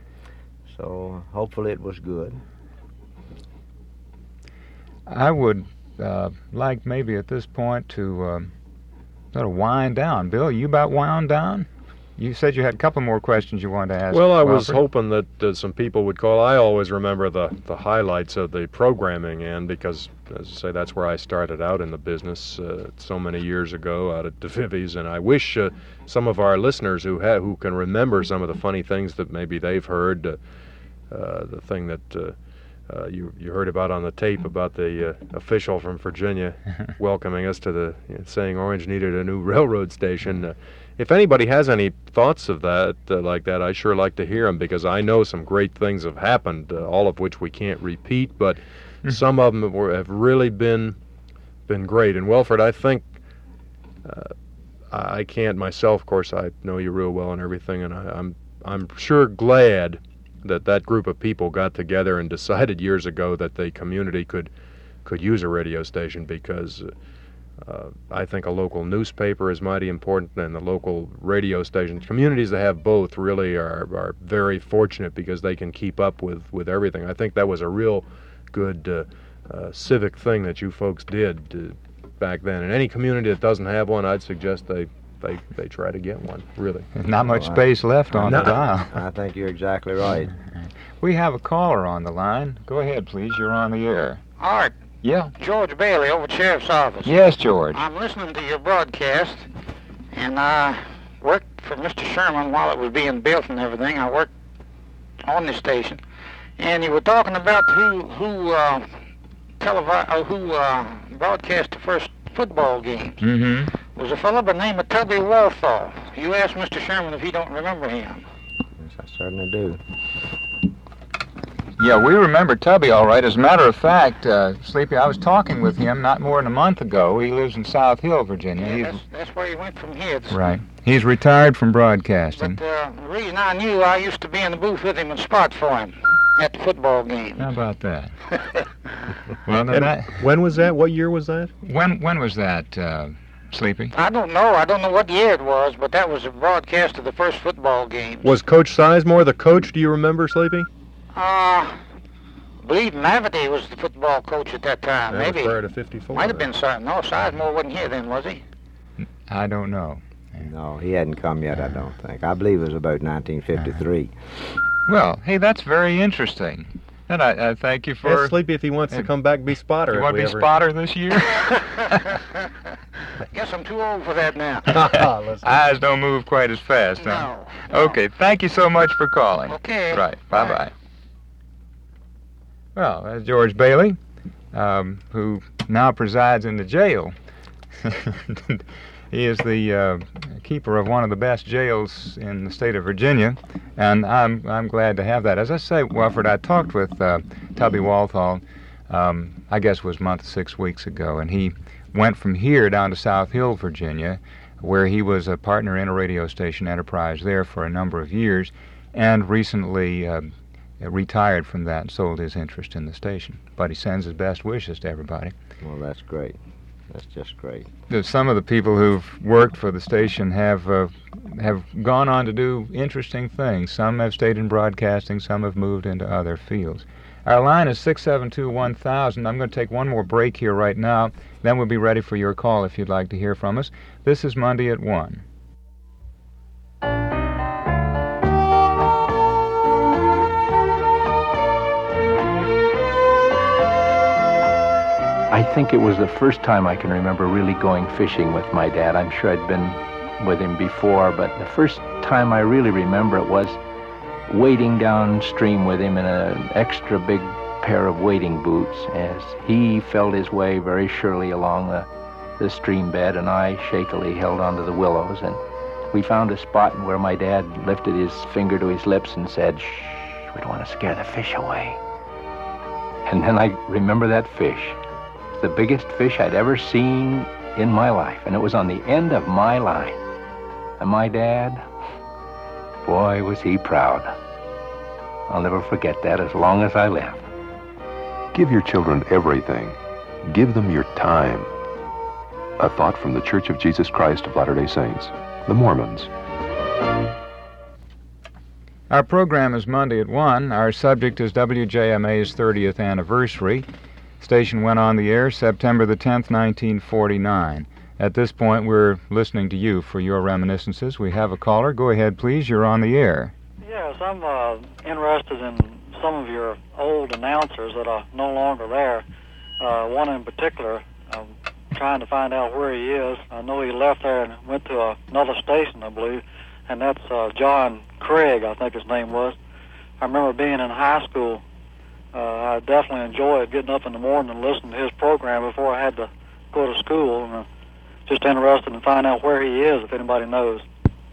so hopefully it was good. I would uh, like maybe at this point to uh, sort of wind down. Bill, you about wound down? You said you had a couple more questions you wanted to ask. Well, I was Welford. hoping that uh, some people would call. I always remember the, the highlights of the programming, and because, as I say, that's where I started out in the business uh, so many years ago out at DeVivi's, and I wish uh, some of our listeners who ha- who can remember some of the funny things that maybe they've heard, uh, uh, the thing that uh, uh, you you heard about on the tape about the uh, official from Virginia welcoming us to the, you know, saying Orange needed a new railroad station. Uh, If anybody has any thoughts of that, uh, like that, I sure like to hear them, because I know some great things have happened, uh, all of which we can't repeat, but some of them were, have really been been great. And Welford, I think uh, I can't myself, of course, I know you real well and everything, and I, I'm I'm sure glad that that group of people got together and decided years ago that the community could could use a radio station, because. Uh, Uh, I think a local newspaper is mighty important, and the local radio stations. Communities that have both really are, are very fortunate, because they can keep up with, with everything. I think that was a real good uh, uh, civic thing that you folks did uh, back then. And any community that doesn't have one, I'd suggest they, they, they try to get one, really. There's not much Well, I- space left on No. the dial. I think you're exactly right. We have a caller on the line. Go ahead, please. You're on the air. Art, Yeah. George Bailey over at Sheriff's Office. Yes, George. I'm listening to your broadcast, and I worked for Mister Sherman while it was being built and everything. I worked on the station, and you were talking about who who uh, televi- uh, who uh, broadcast the first football games. Mm-hmm. It was a fellow by the name of Tubby Walthall. You asked Mister Sherman if he don't remember him. Yes, I certainly do. Yeah, we remember Tubby all right. As a matter of fact, uh, Sleepy, I was talking with him not more than a month ago. He lives in South Hill, Virginia. Yeah, He's, that's, that's where he went from here. It's- right. He's retired from broadcasting. But uh, the reason I knew, I used to be in the booth with him and spot for him at the football game. How about that? Well, then And that, when was that? What year was that? when when was that, uh, Sleepy? I don't know. I don't know what year it was, but that was a broadcast of the first football game. Was Coach Sizemore the coach? Do you remember, Sleepy? Uh, believe Mavity was the football coach at that time. That was Maybe. prior to fifty-four. Might have been Sizemore. No, Sizemore wasn't here then, was he? I don't know. No, he hadn't come yet, I don't think. I believe it was about nineteen fifty-three. Well, hey, that's very interesting. And I, I thank you for... Ask Sleepy if he wants Hey, to come back and be spotter. You if want to we be ever... spotter this year? Guess I'm too old for that now. Listen. Eyes don't move quite as fast, huh? No. Okay, thank you so much for calling. Okay. Right, bye-bye. Well, that's George Bailey, um, who now presides in the jail. He is the uh, keeper of one of the best jails in the state of Virginia, and I'm I'm glad to have that. As I say, Wilfred, I talked with uh, Tubby Walthall, um, I guess it was a month, six weeks ago, and he went from here down to South Hill, Virginia, where he was a partner in a radio station enterprise there for a number of years, and recently uh, retired from that and sold his interest in the station. But he sends his best wishes to everybody. Well, that's great. That's just great. There's some of the people who've worked for the station have uh, have gone on to do interesting things. Some have stayed in broadcasting, some have moved into other fields. Our line is six seven two one thousand. I'm going to take one more break here right now. Then we'll be ready for your call if you'd like to hear from us. This is Monday at one. I think it was the first time I can remember really going fishing with my dad. I'm sure I'd been with him before, but the first time I really remember it was wading downstream with him in an extra big pair of wading boots as he felt his way very surely along the, the stream bed, and I shakily held onto the willows. And we found a spot where my dad lifted his finger to his lips and said, "Shh, we don't want to scare the fish away." And then I remember that fish. The biggest fish I'd ever seen in my life, and it was on the end of my line. And my dad, boy, was he proud. I'll never forget that as long as I live. Give your children everything. Give them your time. A thought from the Church of Jesus Christ of Latter-day Saints, the Mormons. Our program is Monday at one. Our subject is W J M A's thirtieth anniversary. Station went on the air September the tenth, nineteen forty-nine. At this point, we're listening to you for your reminiscences. We have a caller. Go ahead, please. You're on the air. Yes, I'm uh, interested in some of your old announcers that are no longer there. Uh, one in particular, I'm trying to find out where he is. I know he left there and went to uh, another station, I believe, and that's uh, John Craig, I think his name was. I remember being in high school. Uh, I definitely enjoyed getting up in the morning and listening to his program before I had to go to school. And uh, just interested in finding out where he is, if anybody knows.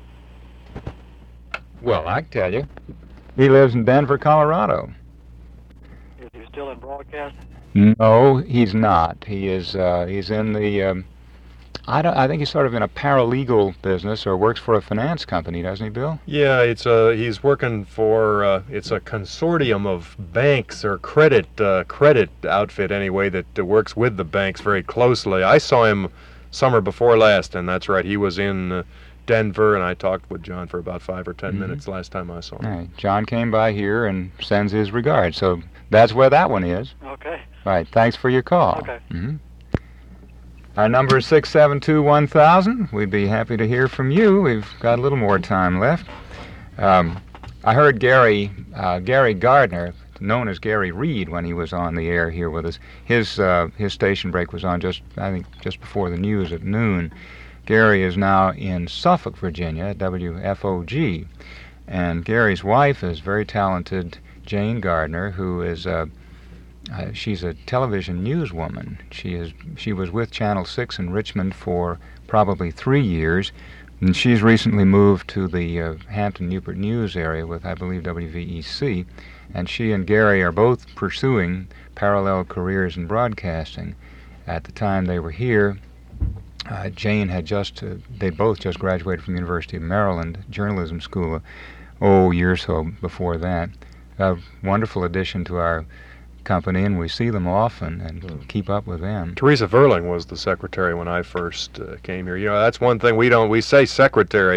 Well, I can tell you. He lives in Denver, Colorado. Is he still in broadcasting? No, he's not. He is. Uh, he's in the. Um, I don't. I think he's sort of in a paralegal business, or works for a finance company, doesn't he, Bill? Yeah, it's a, he's working for, uh, it's a consortium of banks or credit uh, credit outfit anyway that uh, works with the banks very closely. I saw him summer before last, and that's right, he was in uh, Denver, and I talked with John for about five or ten Mhm. minutes last time I saw him. All right. John came by here and sends his regards. So that's where that one is. Okay. Right. Thanks for your call. Okay. Mm-hmm. Our number is six seven two one thousand. We'd be happy to hear from you. We've got a little more time left. Um, I heard Gary uh, Gary Gardner, known as Gary Reed, when he was on the air here with us. His uh, his station break was on just, I think, just before the news at noon. Gary is now in Suffolk, Virginia, at W F O G. And Gary's wife is very talented, Jane Gardner, who is a Uh, she's a television newswoman. She is. She was with Channel six in Richmond for probably three years, and she's recently moved to the uh, Hampton Newport News area with, I believe, W V E C, and she and Gary are both pursuing parallel careers in broadcasting. At the time they were here, uh, Jane had just, uh, they both just graduated from the University of Maryland Journalism School, oh, a year or so before that. A wonderful addition to our company, and we see them often and Mm. keep up with them. Teresa Verling was the secretary when I first uh, came here. You know, that's one thing we don't, we say secretary,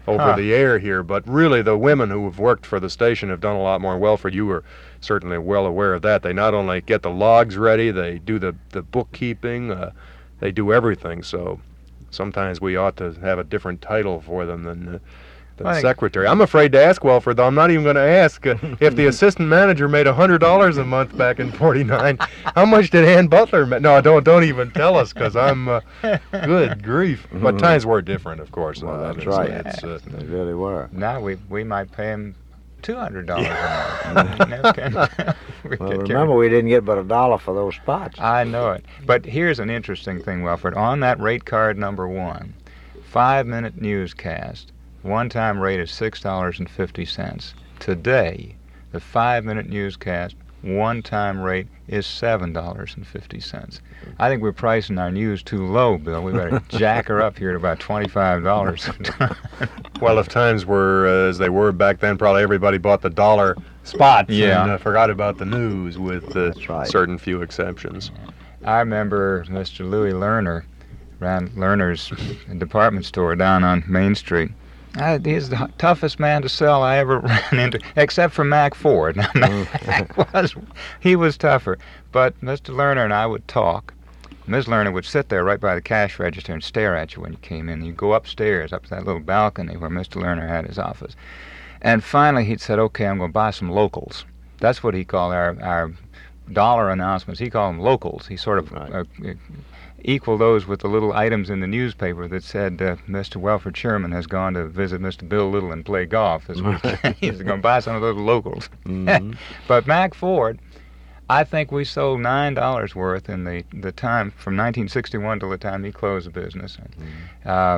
over Huh. the air here, but really the women who have worked for the station have done a lot more. Welford, you were certainly well aware of that. They not only get the logs ready, they do the, the bookkeeping, uh, they do everything. So sometimes we ought to have a different title for them than, uh, than I think- secretary. I'm afraid to ask Welford, though. I'm not even going to ask uh, if the assistant manager made one hundred dollars a month back in forty-nine. How much did Ann Butler make? No, don't don't even tell us, because I'm, uh, good grief. But times were different, of course. Well, uh, that's it's- right. it's, uh, They really were. Now we we might pay him two hundred dollars a month. Never can- we Well, get remember, carried- we didn't get but a dollar for those spots. I know it. But here's an interesting thing, Welford. On that rate card number one, five-minute newscast, one-time rate is six dollars and fifty cents. Today, the five-minute newscast, one-time rate is seven dollars and fifty cents. I think we're pricing our news too low, Bill. We better jack her up here to about twenty-five dollars a time. Well, if times were uh, as they were back then, probably everybody bought the dollar spots Yeah. and uh, forgot about the news, with uh, right. certain few exceptions. I remember Mister Louis Lerner, ran Lerner's department store down on Main Street. I, he's the toughest man to sell I ever ran into, except for Mac Ford. Now, Mac was, he was tougher. But Mister Lerner and I would talk. Miz Lerner would sit there right by the cash register and stare at you when you came in. You'd go upstairs, up to that little balcony where Mister Lerner had his office. And finally he'd said, okay, I'm going to buy some locals. That's what he called our, our dollar announcements. He called them locals. He sort of uh, equal those with the little items in the newspaper that said uh, Mister Welford Sherman has gone to visit Mister Bill Little and play golf this weekend. He's going to buy some of those locals. Mhm. But Mac Ford, I think we sold nine dollars worth in the, the time from nineteen sixty-one till the time he closed the business. Uh,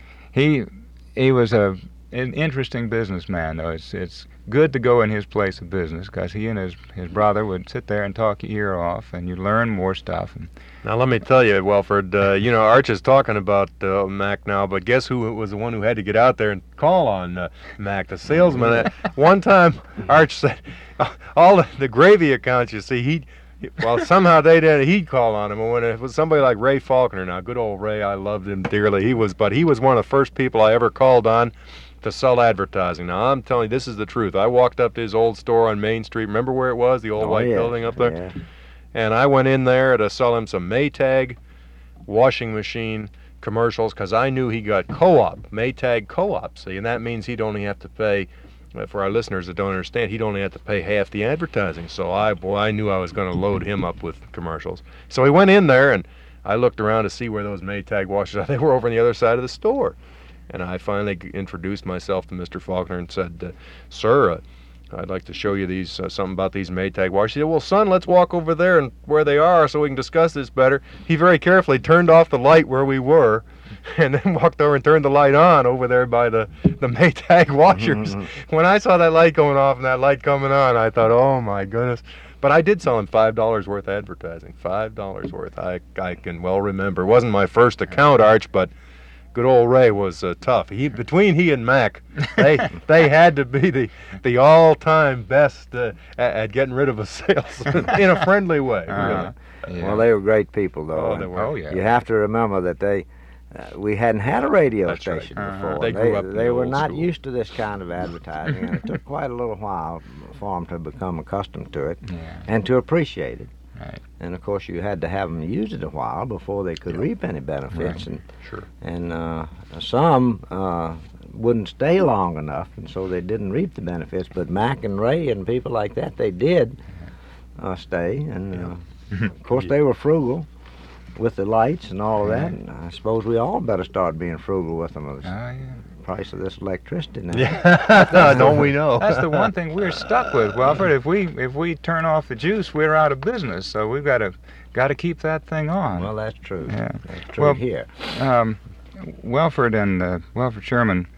he he was a an interesting businessman, though. It's it's good to go in his place of business, because he and his his brother would sit there and talk your ear off, and you learn more stuff. And Now, let me tell you, Welford, uh, you know, Arch is talking about uh, Mac now, but guess who was the one who had to get out there and call on uh, Mac, the salesman? Uh, one time, Arch said, all the, the gravy accounts, you see, he, well, somehow they did, he'd call on him. And when it was somebody like Ray Faulkner, now, good old Ray, I loved him dearly. He was, but he was one of the first people I ever called on to sell advertising. Now, I'm telling you, this is the truth. I walked up to his old store on Main Street. Remember where it was, the old Oh, white yeah. building up there? Yeah. And I went in there to sell him some Maytag washing machine commercials, because I knew he got co-op, Maytag co-op, see, and that means he'd only have to pay, uh, for our listeners that don't understand, he'd only have to pay half the advertising. So I, boy, I knew I was going to load him up with commercials. So he went in there, and I looked around to see where those Maytag washers are. They were over on the other side of the store. And I finally g- introduced myself to Mister Faulkner and said, uh, sir, uh, I'd like to show you these uh, something about these Maytag washers. He said, well, son, let's walk over there and where they are so we can discuss this better. He very carefully turned off the light where we were, and then walked over and turned the light on over there by the, the Maytag washers. When I saw that light going off and that light coming on, I thought, oh, my goodness. But I did sell him five dollars worth of advertising, five dollars worth. I, I can well remember. It wasn't my first account, Arch, but good old Ray was uh, tough. He, between he and Mac, they they had to be the the all-time best uh, at, at getting rid of a salesman in a friendly way. Uh, Really. yeah. Well, they were great people, though. Oh, and they were. Oh, yeah. You have to remember that they, uh, we hadn't had a radio That's right. station Uh-huh. before. They grew up in they the were old not school. used to this kind of advertising, and it took quite a little while for them to become accustomed to it Yeah. and to appreciate it. Right. And of course, you had to have them use it a while before they could reap any benefits, Right. and Sure. and uh, some uh, wouldn't stay long enough, and so they didn't reap the benefits. But Mac and Ray and people like that, they did uh, stay, and uh, of course they were frugal with the lights and all of that. And I suppose we all better start being frugal with them. With the Oh, yeah. price of this electricity now. Yeah, don't we know? That's the one thing we're stuck with, Welford. If we if we turn off the juice, we're out of business. So we've got to got to keep that thing on. Well, that's true. Yeah. That's true Well, here. Um, Welford and uh, Welford Sherman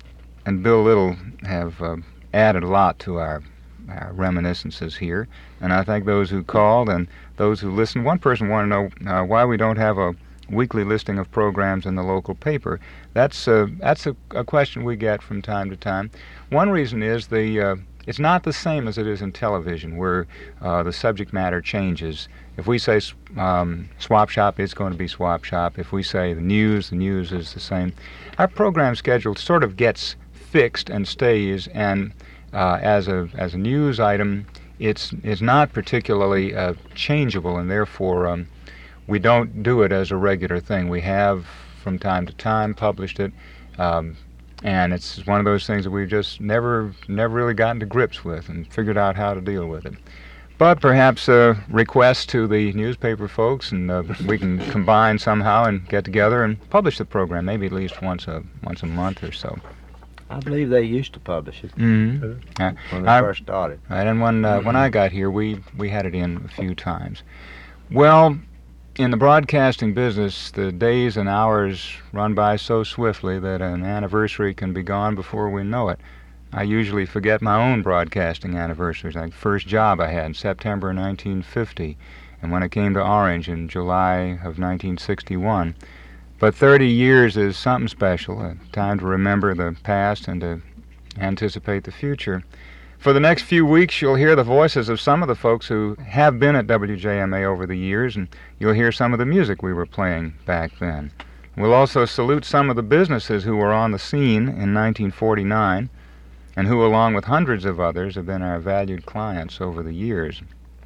and Bill Little have uh, added a lot to our, our reminiscences here, and I thank those who called and those who listened. One person wanted to know uh, why we don't have a weekly listing of programs in the local paper. That's uh, that's a, a question we get from time to time. One reason is the uh, it's not the same as it is in television, where uh, the subject matter changes. If we say um, Swap Shop, it's going to be Swap Shop. If we say the news, the news is the same. Our program schedule sort of gets fixed and stays, and uh, as a as a news item, it's it's not particularly uh, changeable, and therefore um, we don't do it as a regular thing. We have from time to time published it, um, and it's one of those things that we've just never never really gotten to grips with and figured out how to deal with it. But perhaps a request to the newspaper folks, and uh, we can combine somehow and get together and publish the program, maybe at least once a once a month or so. I believe they used to publish it Mm-hmm. Uh, when they I, first started. Right, and when uh, when I got here, we we had it in a few times. Well, in the broadcasting business, the days and hours run by so swiftly that an anniversary can be gone before we know it. I usually forget my own broadcasting anniversaries. Like the first job I had in September nineteen fifty, and when I came to Orange in July of nineteen sixty-one. But thirty years is something special, a time to remember the past and to anticipate the future. For the next few weeks, you'll hear the voices of some of the folks who have been at W J M A over the years, and you'll hear some of the music we were playing back then. We'll also salute some of the businesses who were on the scene in nineteen forty-nine, and who, along with hundreds of others, have been our valued clients over the years.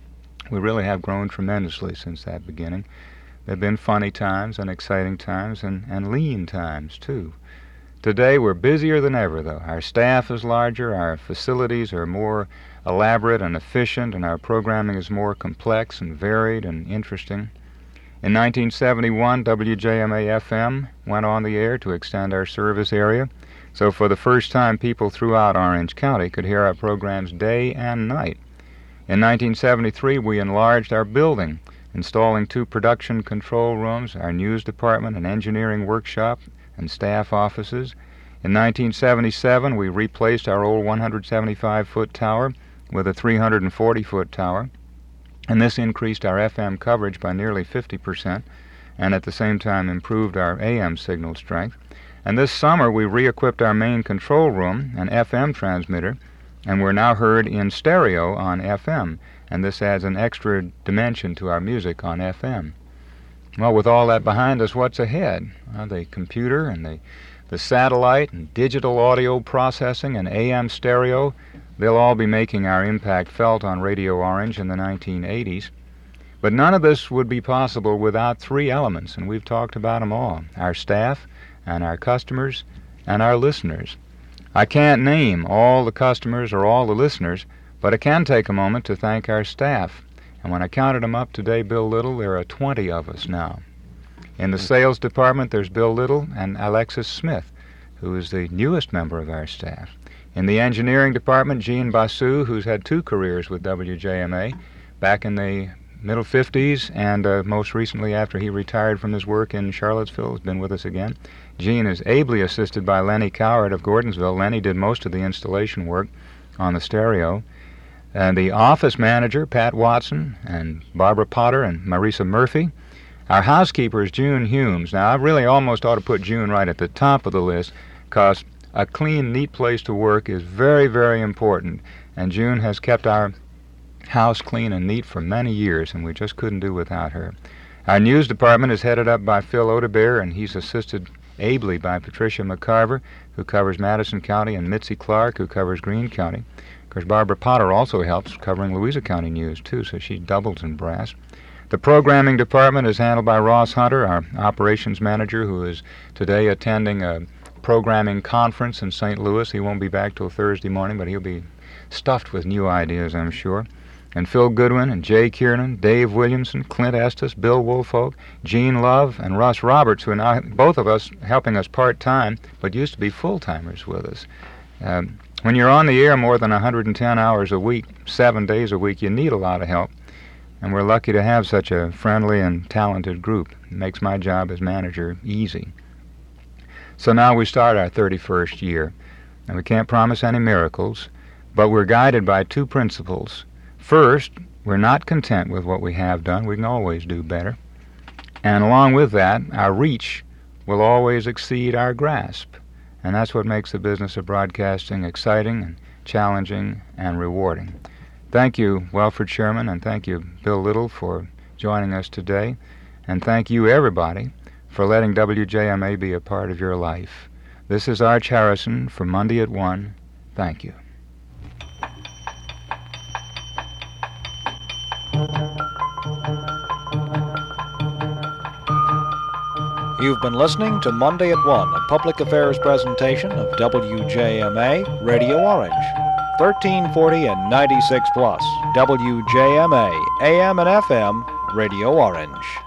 We really have grown tremendously since that beginning. There have been funny times and exciting times and, and lean times, too. Today, we're busier than ever, though. Our staff is larger, our facilities are more elaborate and efficient, and our programming is more complex and varied and interesting. In nineteen seventy-one, W J M A F M went on the air to extend our service area, so for the first time, people throughout Orange County could hear our programs day and night. In nineteen seventy-three, we enlarged our building, installing two production control rooms, our news department, an engineering workshop, and staff offices. In nineteen seventy-seven, we replaced our old one hundred seventy-five foot tower with a three hundred forty foot tower, and this increased our F M coverage by nearly fifty percent, and at the same time improved our A M signal strength. And this summer, we re-equipped our main control room, an F M transmitter, and we're now heard in stereo on F M, and this adds an extra dimension to our music on F M. Well, with all that behind us, what's ahead? Well, the computer and the, the satellite and digital audio processing and A M stereo, they'll all be making our impact felt on Radio Orange in the nineteen eighties. But none of this would be possible without three elements, and we've talked about them all: our staff, and our customers, and our listeners. I can't name all the customers or all the listeners, but I can take a moment to thank our staff. And when I counted them up today, Bill Little, there are twenty of us now. In the sales department, there's Bill Little and Alexis Smith, who is the newest member of our staff. In the engineering department, Gene Basu, who's had two careers with W J M A, back in the middle fifties, and uh, most recently after he retired from his work in Charlottesville, has been with us again. Gene is ably assisted by Lenny Coward of Gordonsville. Lenny did most of the installation work on the stereo. And the office manager, Pat Watson, and Barbara Potter and Marisa Murphy. Our housekeeper is June Humes. Now, I really almost ought to put June right at the top of the list, because a clean, neat place to work is very, very important. And June has kept our house clean and neat for many years, and we just couldn't do without her. Our news department is headed up by Phil Odebear, and he's assisted ably by Patricia McCarver, who covers Madison County, and Mitzi Clark, who covers Greene County. Of course, Barbara Potter also helps covering Louisa County news, too, so she doubles in brass. The programming department is handled by Ross Hunter, our operations manager, who is today attending a programming conference in Saint Louis. He won't be back till Thursday morning, but he'll be stuffed with new ideas, I'm sure. And Phil Goodwin and Jay Kiernan, Dave Williamson, Clint Estes, Bill Woolfolk, Gene Love, and Russ Roberts, who are now both of us helping us part-time, but used to be full-timers with us. Um, when you're on the air more than one hundred ten hours a week, seven days a week, you need a lot of help. And we're lucky to have such a friendly and talented group. It makes my job as manager easy. So now we start our thirty-first year. And we can't promise any miracles, but we're guided by two principles. First, we're not content with what we have done. We can always do better. And along with that, our reach will always exceed our grasp. And that's what makes the business of broadcasting exciting and challenging and rewarding. Thank you, Welford Sherman, and thank you, Bill Little, for joining us today. And thank you, everybody, for letting W J M A be a part of your life. This is Arch Harrison for Monday at one. Thank you. You've been listening to Monday at one, a public affairs presentation of W J M A Radio Orange, thirteen forty and ninety-six plus, W J M A, A M and F M, Radio Orange.